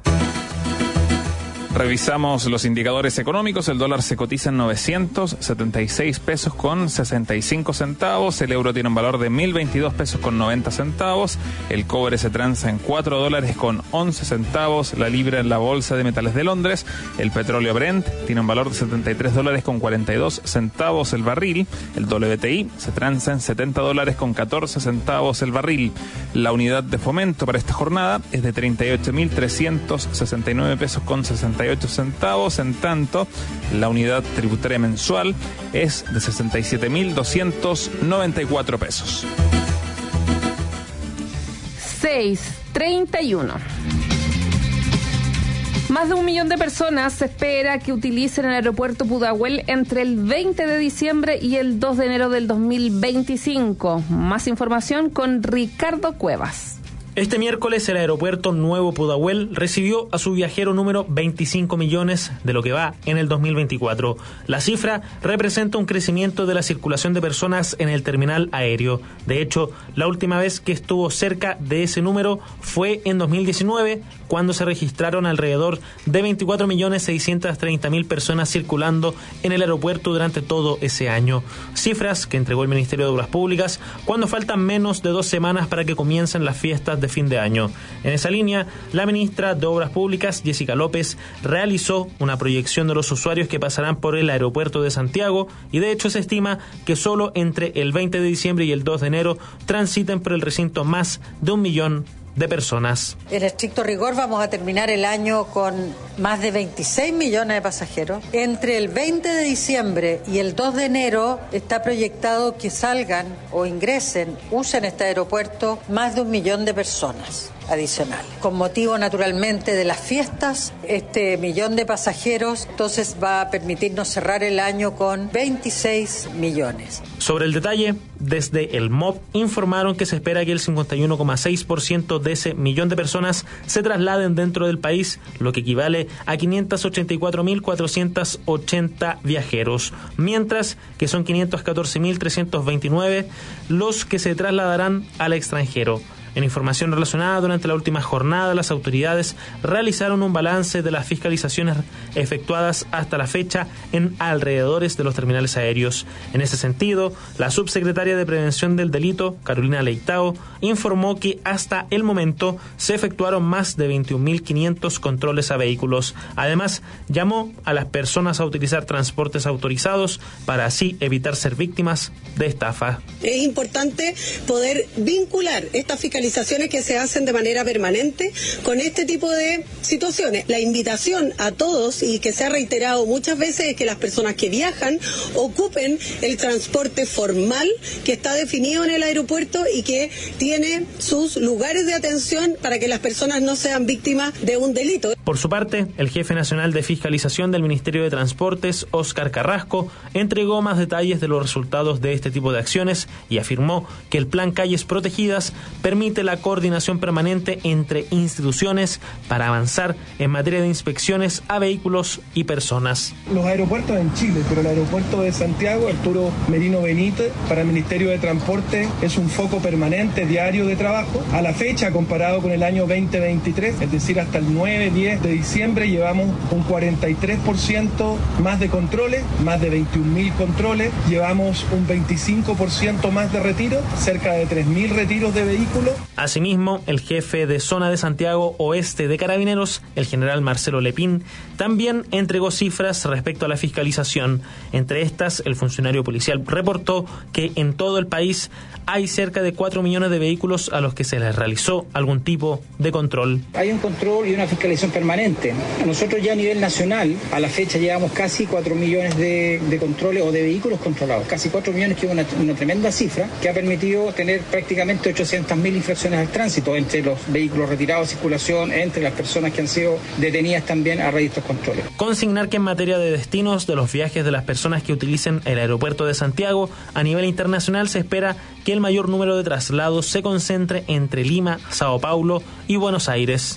Revisamos los indicadores económicos. El dólar se cotiza en novecientos setenta y seis pesos con sesenta y cinco centavos. El euro tiene un valor de mil veintidós pesos con noventa centavos. El cobre se transa en cuatro dólares con once centavos. La libra en la bolsa de metales de Londres. El petróleo Brent tiene un valor de setenta y tres dólares con cuarenta y dos centavos el barril. El W T I se transa en setenta dólares con catorce centavos el barril. La unidad de fomento para esta jornada es de treinta y ocho mil trescientos sesenta y nueve pesos con sesenta y ocho centavos, en tanto la unidad tributaria mensual es de sesenta y siete mil doscientos noventa y cuatro pesos. seis treinta y uno. Más de un millón de personas se espera que utilicen el aeropuerto Pudahuel entre el veinte de diciembre y el dos de enero del dos mil veinticinco. Más información con Ricardo Cuevas. Este miércoles el aeropuerto Nuevo Pudahuel recibió a su viajero número veinticinco millones de lo que va en el dos mil veinticuatro. La cifra representa un crecimiento de la circulación de personas en el terminal aéreo. De hecho, la última vez que estuvo cerca de ese número fue en dos mil diecinueve, cuando se registraron alrededor de veinticuatro millones seiscientos treinta mil personas circulando en el aeropuerto durante todo ese año. Cifras que entregó el Ministerio de Obras Públicas cuando faltan menos de dos semanas para que comiencen las fiestas de fin de año. En esa línea, la ministra de Obras Públicas, Jessica López, realizó una proyección de los usuarios que pasarán por el aeropuerto de Santiago y de hecho se estima que solo entre el veinte de diciembre y el dos de enero transiten por el recinto más de un millón de personas. En estricto rigor vamos a terminar el año con más de veintiséis millones de pasajeros. Entre el veinte de diciembre y el dos de enero está proyectado que salgan o ingresen, usen este aeropuerto más de un millón de personas adicionales. Con motivo naturalmente de las fiestas, este millón de pasajeros entonces va a permitirnos cerrar el año con veintiséis millones. Sobre el detalle, desde el M O P informaron que se espera que el cincuenta y uno coma seis por ciento de ese millón de personas se trasladen dentro del país, lo que equivale a quinientos ochenta y cuatro mil cuatrocientos ochenta viajeros, mientras que son quinientos catorce mil trescientos veintinueve los que se trasladarán al extranjero. En información relacionada, durante la última jornada, las autoridades realizaron un balance de las fiscalizaciones efectuadas hasta la fecha en alrededores de los terminales aéreos. En ese sentido, la subsecretaria de Prevención del Delito, Carolina Leitao, informó que hasta el momento se efectuaron más de veintiún mil quinientos controles a vehículos. Además, llamó a las personas a utilizar transportes autorizados para así evitar ser víctimas de estafa. Es importante poder vincular estas fiscalizaciones que se hacen de manera permanente con este tipo de situaciones. La invitación a todos, y que se ha reiterado muchas veces, es que las personas que viajan ocupen el transporte formal que está definido en el aeropuerto y que tiene sus lugares de atención para que las personas no sean víctimas de un delito. Por su parte, el jefe nacional de fiscalización del Ministerio de Transportes, Óscar Carrasco, entregó más detalles de los resultados de este tipo de acciones y afirmó que el Plan Calles Protegidas permite la coordinación permanente entre instituciones para avanzar en materia de inspecciones a vehículos y personas. Los aeropuertos en Chile, pero el aeropuerto de Santiago, Arturo Merino Benítez, para el Ministerio de Transporte es un foco permanente, diario de trabajo. A la fecha, comparado con el año veinte veintitrés, es decir, hasta el nueve diez de diciembre, llevamos un cuarenta y tres por ciento más de controles, más de veintiún mil controles, llevamos un veinticinco por ciento más de retiros, cerca de tres mil retiros de vehículos, Asimismo, el jefe de zona de Santiago Oeste de Carabineros, el general Marcelo Lepín, también entregó cifras respecto a la fiscalización. Entre estas, el funcionario policial reportó que en todo el país hay cerca de cuatro millones de vehículos a los que se les realizó algún tipo de control. Hay un control y una fiscalización permanente. Nosotros ya a nivel nacional, a la fecha llevamos casi cuatro millones de, de controles o de vehículos controlados. Casi cuatro millones, que es una, una tremenda cifra, que ha permitido tener prácticamente ochocientas mil infracciones al tránsito entre los vehículos retirados de circulación, entre las personas que han sido detenidas también a raíz de estos controles. Consignar que en materia de destinos de los viajes de las personas que utilicen el aeropuerto de Santiago, a nivel internacional se espera que el mayor número de traslados se concentre entre Lima, Sao Paulo y Buenos Aires.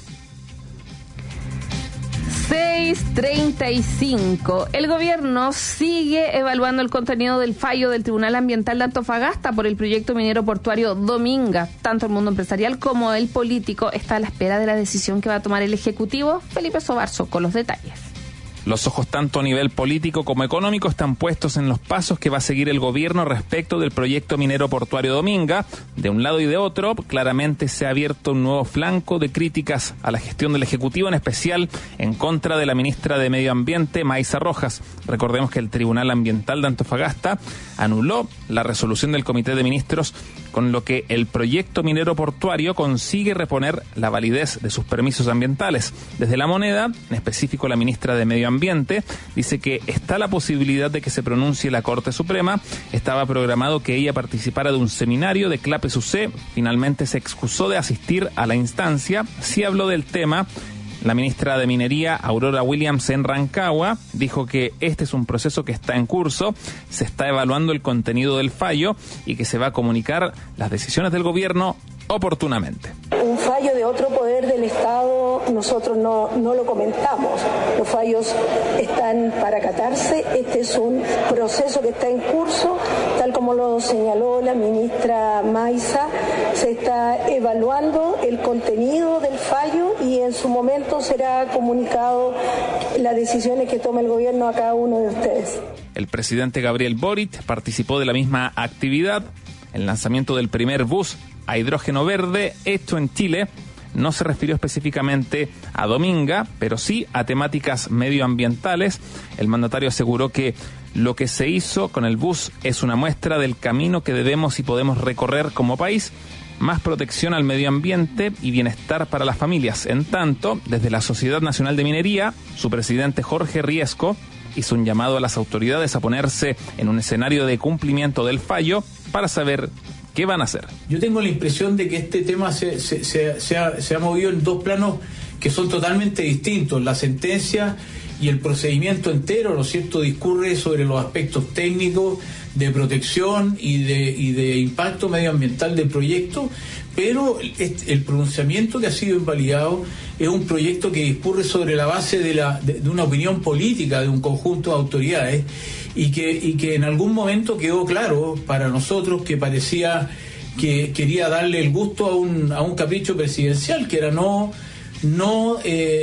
seis treinta y cinco. El gobierno sigue evaluando el contenido del fallo del Tribunal Ambiental de Antofagasta por el proyecto minero portuario Dominga. Tanto el mundo empresarial como el político está a la espera de la decisión que va a tomar el Ejecutivo. Felipe Sobarzo con los detalles. Los ojos tanto a nivel político como económico están puestos en los pasos que va a seguir el gobierno respecto del proyecto minero portuario Dominga. De un lado y de otro, claramente se ha abierto un nuevo flanco de críticas a la gestión del Ejecutivo, en especial en contra de la ministra de Medio Ambiente, Maísa Rojas. Recordemos que el Tribunal Ambiental de Antofagasta anuló la resolución del Comité de Ministros, con lo que el proyecto minero portuario consigue reponer la validez de sus permisos ambientales. Desde La Moneda, en específico la ministra de Medio Ambiente, dice que está la posibilidad de que se pronuncie la Corte Suprema. Estaba programado que ella participara de un seminario de CLAPES U C. Finalmente se excusó de asistir a la instancia. Sí habló del tema la ministra de Minería, Aurora Williams, en Rancagua. Dijo que este es un proceso que está en curso, se está evaluando el contenido del fallo y que se va a comunicar las decisiones del gobierno oportunamente. Un fallo de otro poder del Estado nosotros no, no lo comentamos. Los fallos están para acatarse. Este es un proceso que está en curso, tal como lo señaló la ministra Maísa. Se está evaluando el contenido del fallo y en su momento será comunicado las decisiones que tome el gobierno a cada uno de ustedes. El presidente Gabriel Boric participó de la misma actividad. El lanzamiento del primer bus a hidrógeno verde hecho en Chile no se refirió específicamente a Dominga, pero sí a temáticas medioambientales. El mandatario aseguró que lo que se hizo con el bus es una muestra del camino que debemos y podemos recorrer como país: más protección al medio ambiente y bienestar para las familias. En tanto, desde la Sociedad Nacional de Minería, su presidente Jorge Riesco hizo un llamado a las autoridades a ponerse en un escenario de cumplimiento del fallo para saber qué van a hacer. Yo tengo la impresión de que este tema se, se, se, se, ha, se ha movido en dos planos que son totalmente distintos. La sentencia y el procedimiento entero, ¿no es cierto?, discurre sobre los aspectos técnicos de protección y de, y de impacto medioambiental del proyecto, pero el, el pronunciamiento que ha sido invalidado es un proyecto que discurre sobre la base de, la, de, de una opinión política de un conjunto de autoridades y que, y que en algún momento quedó claro para nosotros que parecía que quería darle el gusto a un, a un capricho presidencial, que era no, no,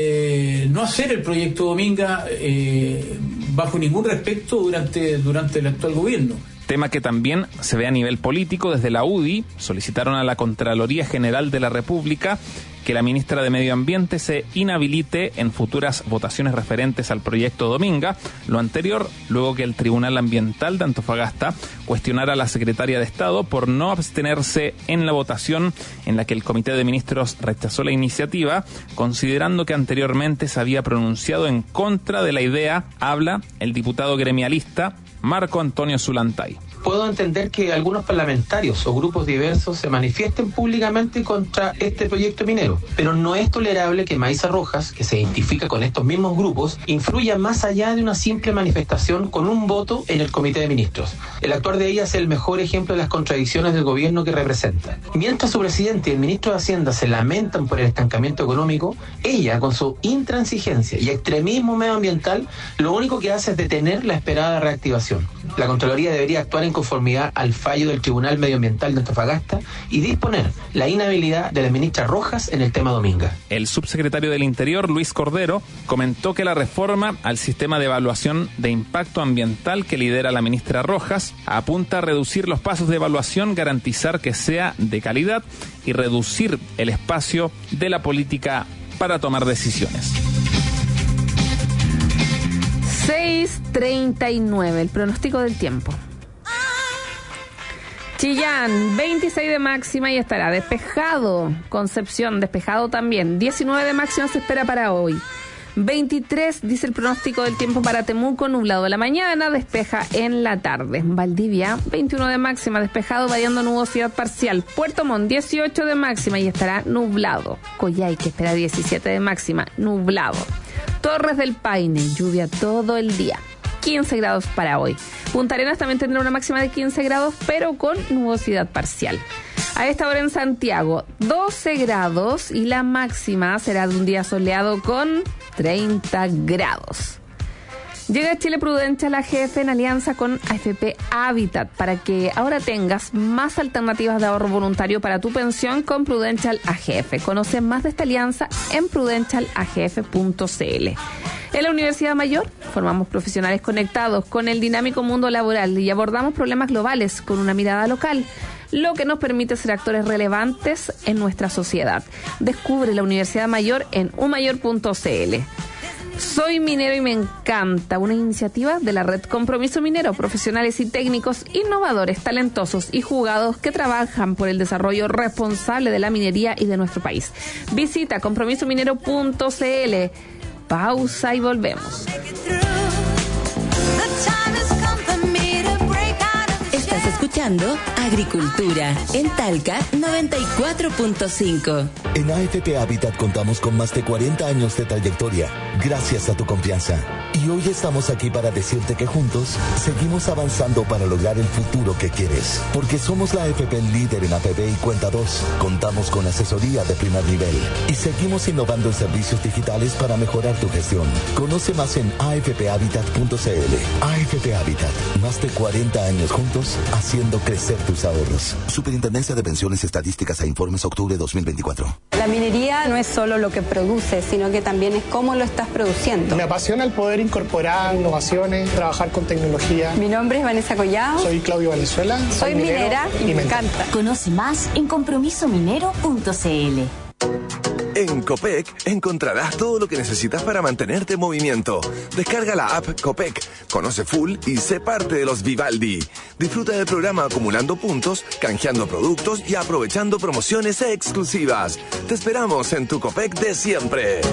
eh, no hacer el proyecto Dominga eh, bajo ningún respecto durante, durante el actual gobierno. Tema que también se ve a nivel político. Desde la U D I solicitaron a la Contraloría General de la República que la ministra de Medio Ambiente se inhabilite en futuras votaciones referentes al proyecto Dominga. Lo anterior, luego que el Tribunal Ambiental de Antofagasta cuestionara a la secretaria de Estado por no abstenerse en la votación en la que el Comité de Ministros rechazó la iniciativa, considerando que anteriormente se había pronunciado en contra de la idea. Habla el diputado gremialista Marco Antonio Zulantay. Puedo entender que algunos parlamentarios o grupos diversos se manifiesten públicamente contra este proyecto minero, pero no es tolerable que Maísa Rojas, que se identifica con estos mismos grupos, influya más allá de una simple manifestación con un voto en el Comité de Ministros. El actuar de ella es el mejor ejemplo de las contradicciones del gobierno que representa. Mientras su presidente y el ministro de Hacienda se lamentan por el estancamiento económico, ella, con su intransigencia y extremismo medioambiental, lo único que hace es detener la esperada reactivación. La Contraloría debería actuar en en conformidad al fallo del Tribunal Medioambiental de Antofagasta y disponer la inhabilidad de la ministra Rojas en el tema Dominga. El subsecretario del Interior, Luis Cordero, comentó que la reforma al sistema de evaluación de impacto ambiental que lidera la ministra Rojas apunta a reducir los pasos de evaluación, garantizar que sea de calidad y reducir el espacio de la política para tomar decisiones. seis treinta y nueve, el pronóstico del tiempo. Chillán, veintiséis de máxima y estará despejado. Concepción, despejado también. diecinueve de máxima se espera para hoy. veintitrés, dice el pronóstico del tiempo para Temuco, nublado en la mañana, despeja en la tarde. Valdivia, veintiuno de máxima, despejado, variando nubosidad parcial. Puerto Montt, dieciocho de máxima y estará nublado. Coyhaique espera diecisiete de máxima, nublado. Torres del Paine, lluvia todo el día. quince grados para hoy. Punta Arenas también tendrá una máxima de quince grados, pero con nubosidad parcial. A esta hora en Santiago, doce grados y la máxima será de un día soleado con treinta grados. Llega a Chile Prudential A G F en alianza con A F P Habitat para que ahora tengas más alternativas de ahorro voluntario para tu pensión con Prudential A G F. Conoce más de esta alianza en prudential a g f punto c l. En la Universidad Mayor formamos profesionales conectados con el dinámico mundo laboral y abordamos problemas globales con una mirada local, lo que nos permite ser actores relevantes en nuestra sociedad. Descubre la Universidad Mayor en u mayor punto c l. Soy minero y me encanta, una iniciativa de la Red Compromiso Minero, profesionales y técnicos innovadores, talentosos y jugados que trabajan por el desarrollo responsable de la minería y de nuestro país. Visita compromiso minero punto c l. Pausa y volvemos. Estás escuchando Agricultura en Talca noventa y cuatro punto cinco. En A F P Habitat contamos con más de cuarenta años de trayectoria, gracias a tu confianza. Y hoy estamos aquí para decirte que juntos seguimos avanzando para lograr el futuro que quieres. Porque somos la A F P líder en A P B y Cuenta dos. Contamos con asesoría de primer nivel. Y seguimos innovando en servicios digitales para mejorar tu gestión. Conoce más en a f p habitat punto c l. A F P Habitat, más de cuarenta años juntos, haciendo crecer tus ahorros. Superintendencia de Pensiones, Estadísticas e Informes, octubre dos mil veinticuatro. La minería no es solo lo que produce, sino que también es cómo lo estás produciendo. Me apasiona el poder incorporar innovaciones, trabajar con tecnología. Mi nombre es Vanessa Collado. Soy Claudio Valenzuela. Soy, soy minera y, y me encanta. Conoce más en compromiso minero punto c l. En Copec encontrarás todo lo que necesitas para mantenerte en movimiento. Descarga la app Copec, conoce full y sé parte de los Vivaldi. Disfruta del programa acumulando puntos, canjeando productos y aprovechando promociones exclusivas. Te esperamos en tu Copec de siempre.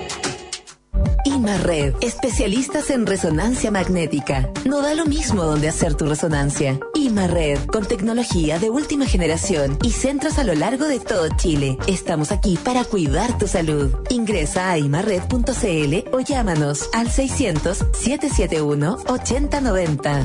IMARRED, especialistas en resonancia magnética. No da lo mismo donde hacer tu resonancia. IMARRED, con tecnología de última generación y centros a lo largo de todo Chile. Estamos aquí para cuidar tu salud. Ingresa a imarred punto c l o llámanos al seiscientos, setecientos setenta y uno, ochenta noventa.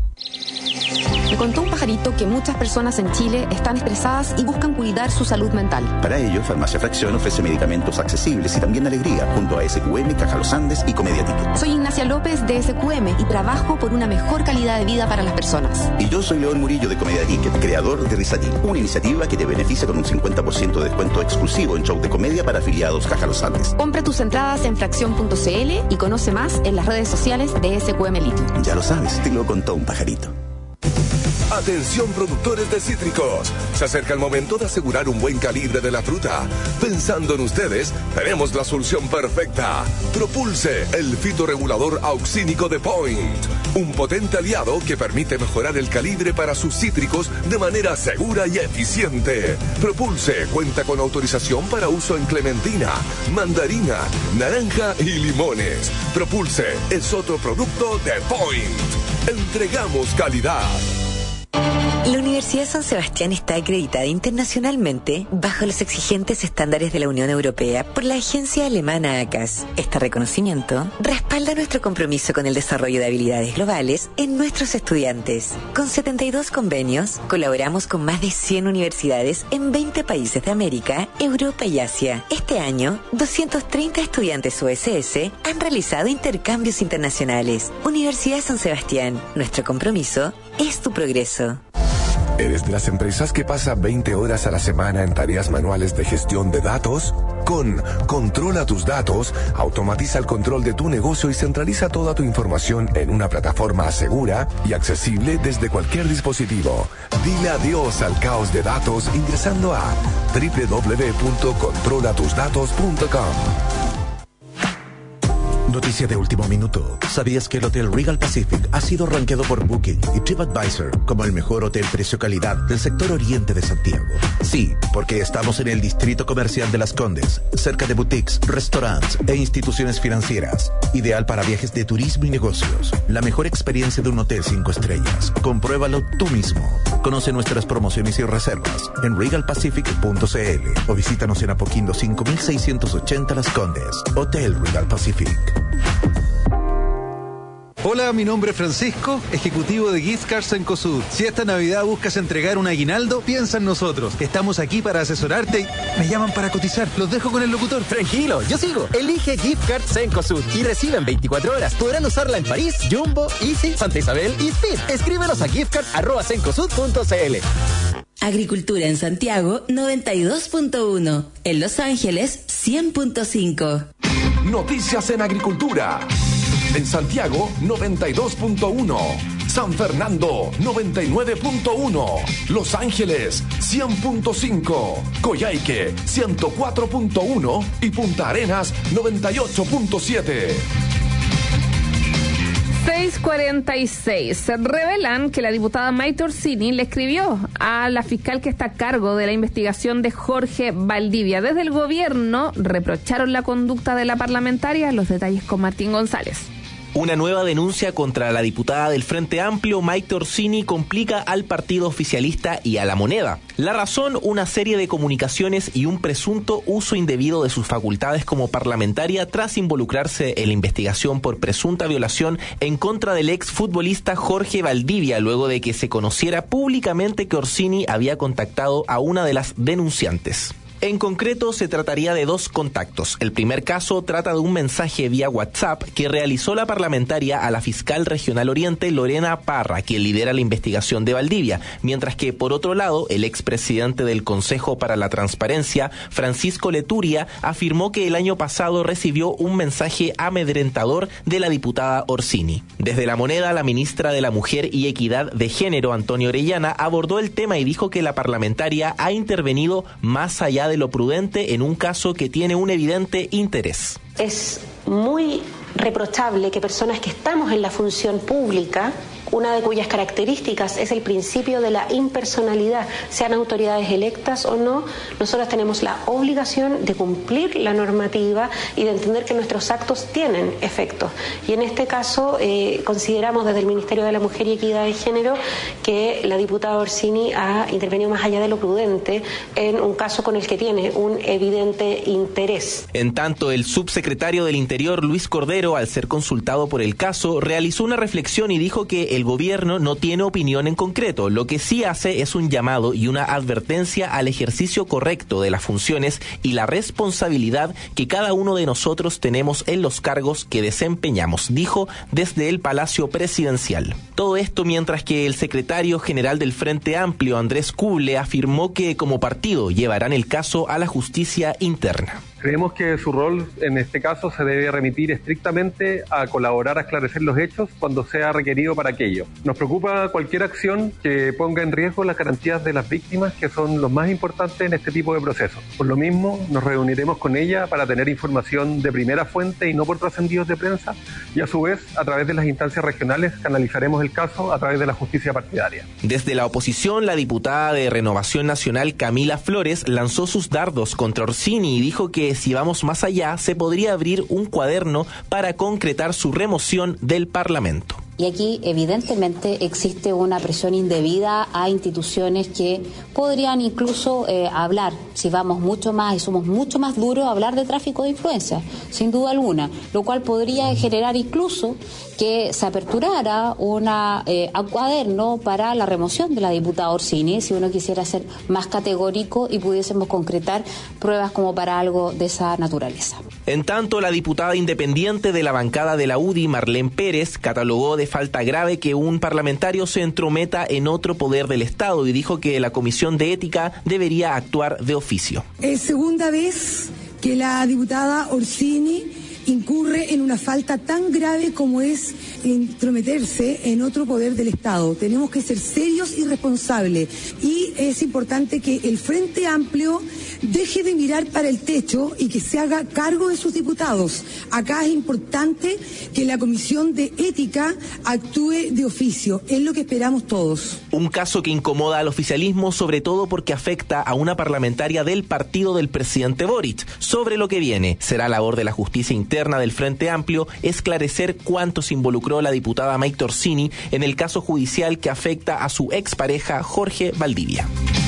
Me contó un pajarito que muchas personas en Chile están estresadas y buscan cuidar su salud mental. Para ello, Farmacia Fracción ofrece medicamentos accesibles y también alegría, junto a S Q M, Caja Los Andes y Comedia Ticket. Soy Ignacia López de S Q M y trabajo por una mejor calidad de vida para las personas. Y yo soy León Murillo de Comedia Ticket, creador de Risatí, una iniciativa que te beneficia con un cincuenta por ciento de descuento exclusivo en show de comedia para afiliados Caja Los Andes. Compra tus entradas en fracción punto c l y conoce más en las redes sociales de S Q M Little. Ya lo sabes, te lo contó un pajarito. Atención productores de cítricos, se acerca el momento de asegurar un buen calibre de la fruta. Pensando en ustedes, tenemos la solución perfecta. Propulse, el fitorregulador auxínico de Point. Un potente aliado que permite mejorar el calibre para sus cítricos de manera segura y eficiente. Propulse cuenta con autorización para uso en clementina, mandarina, naranja y limones. Propulse es otro producto de Point. Entregamos calidad. La Universidad San Sebastián está acreditada internacionalmente bajo los exigentes estándares de la Unión Europea por la agencia alemana A C A S. Este reconocimiento respalda nuestro compromiso con el desarrollo de habilidades globales en nuestros estudiantes. Con setenta y dos convenios, colaboramos con más de cien universidades en veinte países de América, Europa y Asia. Este año, doscientos treinta estudiantes U S S han realizado intercambios internacionales. Universidad San Sebastián, nuestro compromiso es tu progreso. ¿Eres de las empresas que pasa veinte horas a la semana en tareas manuales de gestión de datos? Con Controla tus datos, automatiza el control de tu negocio y centraliza toda tu información en una plataforma segura y accesible desde cualquier dispositivo. Dile adiós al caos de datos ingresando a doble u doble u doble u punto controla tus datos punto com. Noticia de último minuto. ¿Sabías que el Hotel Regal Pacific ha sido rankeado por Booking y TripAdvisor como el mejor hotel precio-calidad del sector oriente de Santiago? Sí, porque estamos en el distrito comercial de Las Condes, cerca de boutiques, restaurantes e instituciones financieras. Ideal para viajes de turismo y negocios. La mejor experiencia de un hotel cinco estrellas. Compruébalo tú mismo. Conoce nuestras promociones y reservas en regal pacific punto c l o visítanos en Apoquindo cinco mil seiscientos ochenta Las Condes. Hotel Regal Pacific. Hola, mi nombre es Francisco, ejecutivo de Gift Cards Cencosud. Si esta Navidad buscas entregar un aguinaldo, piensa en nosotros. Estamos aquí para asesorarte y me llaman para cotizar. Los dejo con el locutor. Tranquilo, yo sigo. Elige Gift Cards Cencosud y recibe en veinticuatro horas. Podrán usarla en París, Jumbo, Easy, Santa Isabel y Speed. Escríbenos a giftcards arroba cencosud punto c l. Agricultura en Santiago noventa y dos punto uno. En Los Ángeles cien punto cinco. Noticias en agricultura. En Santiago, noventa y dos punto uno. San Fernando, noventa y nueve punto uno. Los Ángeles, cien punto cinco. Coyhaique, ciento cuatro punto uno. Y Punta Arenas, noventa y ocho punto siete. seis cuarenta y seis. Revelan que la diputada Maite Orsini le escribió a la fiscal que está a cargo de la investigación de Jorge Valdivia. Desde el gobierno reprocharon la conducta de la parlamentaria. Los detalles con Martín González. Una nueva denuncia contra la diputada del Frente Amplio, Maite Orsini, complica al partido oficialista y a La Moneda. La razón, una serie de comunicaciones y un presunto uso indebido de sus facultades como parlamentaria tras involucrarse en la investigación por presunta violación en contra del ex futbolista Jorge Valdivia, luego de que se conociera públicamente que Orsini había contactado a una de las denunciantes. En concreto, se trataría de dos contactos. El primer caso trata de un mensaje vía WhatsApp que realizó la parlamentaria a la fiscal regional Oriente, Lorena Parra, quien lidera la investigación de Valdivia, mientras que, por otro lado, el expresidente del Consejo para la Transparencia, Francisco Leturia, afirmó que el año pasado recibió un mensaje amedrentador de la diputada Orsini. Desde La Moneda, la ministra de la Mujer y Equidad de Género, Antonio Orellana, abordó el tema y dijo que la parlamentaria ha intervenido más allá de de lo prudente en un caso que tiene un evidente interés. Es muy reprochable que personas que estamos en la función pública, una de cuyas características es el principio de la impersonalidad, sean autoridades electas o no, nosotros tenemos la obligación de cumplir la normativa y de entender que nuestros actos tienen efectos. Y en este caso eh, consideramos desde el Ministerio de la Mujer y Equidad de Género que la diputada Orsini ha intervenido más allá de lo prudente en un caso con el que tiene un evidente interés. En tanto, el subsecretario del Interior, Luis Cordero, al ser consultado por el caso, realizó una reflexión y dijo que el gobierno no tiene opinión en concreto. Lo que sí hace es un llamado y una advertencia al ejercicio correcto de las funciones y la responsabilidad que cada uno de nosotros tenemos en los cargos que desempeñamos, dijo desde el Palacio Presidencial. Todo esto mientras que el secretario general del Frente Amplio, Andrés Kuble, afirmó que como partido llevarán el caso a la justicia interna. Creemos que su rol en este caso se debe remitir estrictamente a colaborar a esclarecer los hechos cuando sea requerido para aquello. Nos preocupa cualquier acción que ponga en riesgo las garantías de las víctimas, que son los más importantes en este tipo de procesos. Por lo mismo, nos reuniremos con ella para tener información de primera fuente y no por trascendidos de prensa, y a su vez, a través de las instancias regionales, canalizaremos el caso a través de la justicia partidaria. Desde la oposición, la diputada de Renovación Nacional, Camila Flores, lanzó sus dardos contra Orsini y dijo que si vamos más allá, se podría abrir un cuaderno para concretar su remoción del Parlamento. Y aquí evidentemente existe una presión indebida a instituciones que podrían incluso eh, hablar, si vamos mucho más y somos mucho más duros, hablar de tráfico de influencia, sin duda alguna, lo cual podría generar incluso que se aperturara una eh, un cuaderno para la remoción de la diputada Orsini, si uno quisiera ser más categórico y pudiésemos concretar pruebas como para algo de esa naturaleza. En tanto, la diputada independiente de la bancada de la U D I, Marlene Pérez, catalogó de falta grave que un parlamentario se entrometa en otro poder del Estado y dijo que la Comisión de Ética debería actuar de oficio. Es segunda vez que la diputada Orsini incurre en una falta tan grave como es intrometerse en otro poder del Estado. Tenemos que ser serios y responsables, y es importante que el Frente Amplio deje de mirar para el techo y que se haga cargo de sus diputados. Acá es importante que la Comisión de Ética actúe de oficio, es lo que esperamos todos. Un caso que incomoda al oficialismo, sobre todo porque afecta a una parlamentaria del partido del presidente Boric. Sobre lo que viene, será labor de la justicia interna del Frente Amplio esclarecer cuánto se involucró la diputada Maite Orsini en el caso judicial que afecta a su expareja Jorge Valdivia.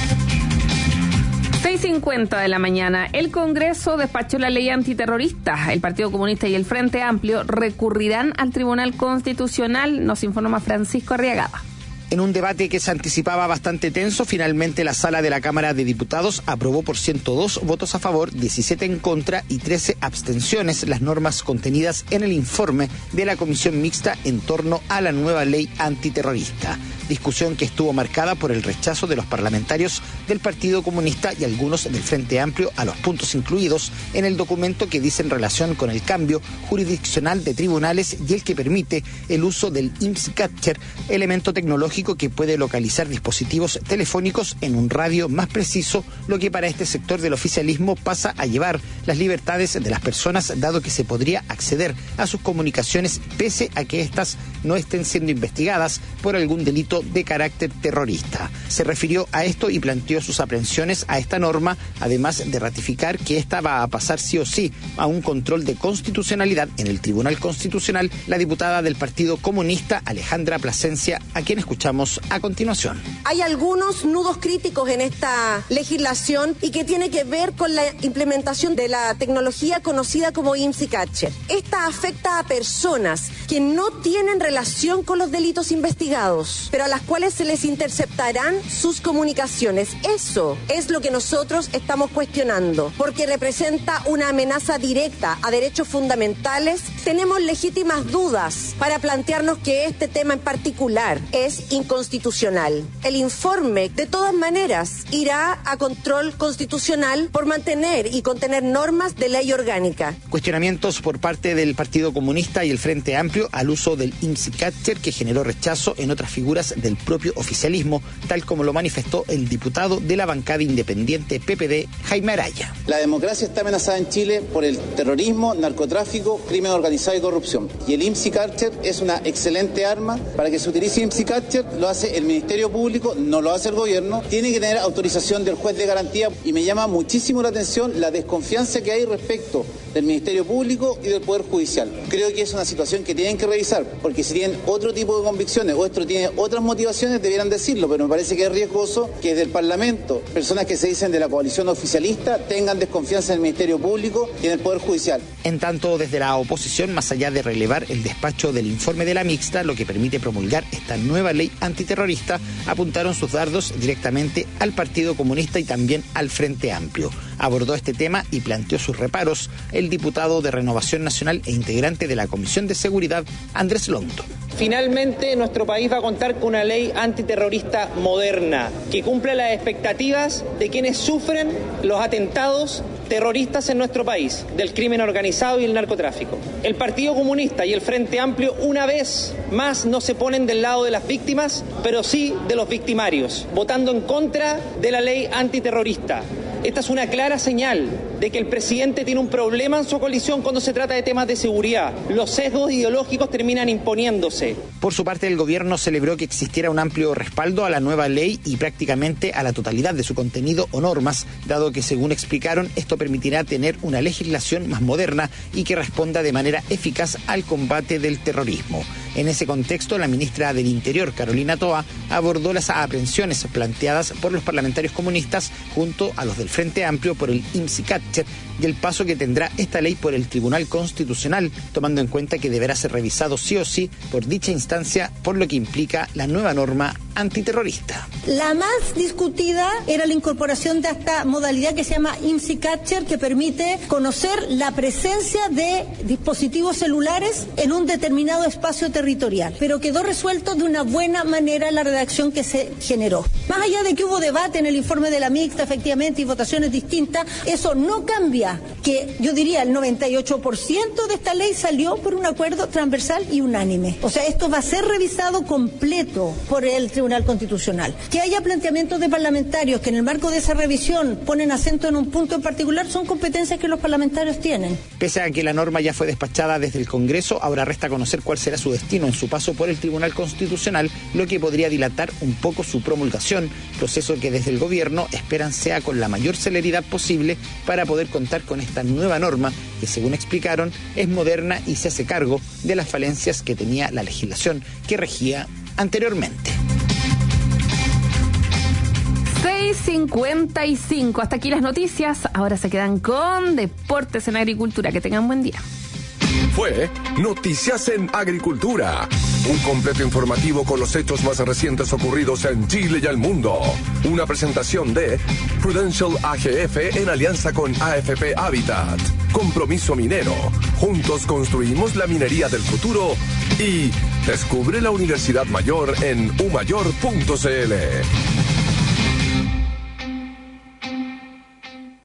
seis cincuenta de la mañana, el Congreso despachó la ley antiterrorista. El Partido Comunista y el Frente Amplio recurrirán al Tribunal Constitucional, nos informa Francisco Arriagada. En un debate que se anticipaba bastante tenso, finalmente la sala de la Cámara de Diputados aprobó por ciento dos votos a favor, diecisiete en contra y trece abstenciones las normas contenidas en el informe de la Comisión Mixta en torno a la nueva ley antiterrorista. Discusión que estuvo marcada por el rechazo de los parlamentarios del Partido Comunista y algunos del Frente Amplio a los puntos incluidos en el documento que dicen relación con el cambio jurisdiccional de tribunales y el que permite el uso del IMSS-Catcher, elemento tecnológico que puede localizar dispositivos telefónicos en un radio más preciso, lo que para este sector del oficialismo pasa a llevar las libertades de las personas, dado que se podría acceder a sus comunicaciones pese a que éstas no estén siendo investigadas por algún delito de carácter terrorista. Se refirió a esto y planteó sus aprensiones a esta norma, además de ratificar que esta va a pasar sí o sí a un control de constitucionalidad en el Tribunal Constitucional, la diputada del Partido Comunista, Alejandra Plasencia, a quien escuchamos a continuación. Hay algunos nudos críticos en esta legislación y que tiene que ver con la implementación de la tecnología conocida como IMSS-Catcher. Esta afecta a personas que no tienen relación con los delitos investigados, pero a las cuales se les interceptarán sus comunicaciones. Eso es lo que nosotros estamos cuestionando, porque representa una amenaza directa a derechos fundamentales. Tenemos legítimas dudas para plantearnos que este tema en particular es inconstitucional. El informe, de todas maneras, irá a control constitucional por mantener y contener normas de ley orgánica. Cuestionamientos por parte del Partido Comunista y el Frente Amplio al uso del IMSS-Catcher, que generó rechazo en otras figuras del propio oficialismo, tal como lo manifestó el diputado de la bancada independiente P P D, Jaime Araya. La democracia está amenazada en Chile por el terrorismo, narcotráfico, crimen organizado y corrupción. Y el IMSS-Catcher es una excelente arma para que se utilice IMSS-Catcher. Lo hace el Ministerio Público, no lo hace el gobierno. Tiene que tener autorización del juez de garantía y me llama muchísimo la atención la desconfianza que hay respecto del Ministerio Público y del Poder Judicial. Creo que es una situación que tienen que revisar, porque si tienen otro tipo de convicciones o esto tiene otras motivaciones, debieran decirlo, pero me parece que es riesgoso que desde el Parlamento personas que se dicen de la coalición oficialista tengan desconfianza en el Ministerio Público y en el Poder Judicial. En tanto, desde la oposición, más allá de relevar el despacho del informe de la mixta, lo que permite promulgar esta nueva ley antiterrorista, apuntaron sus dardos directamente al Partido Comunista y también al Frente Amplio. Abordó este tema y planteó sus reparos el diputado de Renovación Nacional e integrante de la Comisión de Seguridad, Andrés Lonto. Finalmente, nuestro país va a contar con una ley antiterrorista moderna que cumpla las expectativas de quienes sufren los atentados terroristas en nuestro país, del crimen organizado y el narcotráfico. El Partido Comunista y el Frente Amplio una vez más no se ponen del lado de las víctimas, pero sí de los victimarios, votando en contra de la ley antiterrorista. Esta es una clara señal de que el presidente tiene un problema en su coalición cuando se trata de temas de seguridad. Los sesgos ideológicos terminan imponiéndose. Por su parte, el gobierno celebró que existiera un amplio respaldo a la nueva ley y prácticamente a la totalidad de su contenido o normas, dado que, según explicaron, esto permitirá tener una legislación más moderna y que responda de manera eficaz al combate del terrorismo. En ese contexto, la ministra del Interior, Carolina Toa, abordó las aprehensiones planteadas por los parlamentarios comunistas junto a los del Frente Amplio por el IMSI-Catcher y el paso que tendrá esta ley por el Tribunal Constitucional, tomando en cuenta que deberá ser revisado sí o sí por dicha instancia, por lo que implica la nueva norma antiterrorista. La más discutida era la incorporación de esta modalidad que se llama IMSI-Catcher, que permite conocer la presencia de dispositivos celulares en un determinado espacio territorial, pero quedó resuelto de una buena manera la redacción que se generó. Más allá de que hubo debate en el informe de la mixta, efectivamente, y votaciones distintas, eso no cambia que yo diría el noventa y ocho por ciento de esta ley salió por un acuerdo transversal y unánime. O sea, esto va a ser revisado completo por el Tribunal Constitucional. Que haya planteamientos de parlamentarios que en el marco de esa revisión ponen acento en un punto en particular son competencias que los parlamentarios tienen. Pese a que la norma ya fue despachada desde el Congreso, ahora resta conocer cuál será su destino en su paso por el Tribunal Constitucional, lo que podría dilatar un poco su promulgación, proceso que desde el gobierno esperan sea con la mayor celeridad posible para poder contar con esta nueva norma que, según explicaron, es moderna y se hace cargo de las falencias que tenía la legislación que regía anteriormente. seis cincuenta y cinco. Hasta aquí las noticias. Ahora se quedan con Deportes en Agricultura. Que tengan buen día. Fue Noticias en Agricultura, un completo informativo con los hechos más recientes ocurridos en Chile y el mundo. Una presentación de Prudential A G F en alianza con A F P Habitat. Compromiso Minero. Juntos construimos la minería del futuro. Y descubre la Universidad Mayor en u mayor punto c l.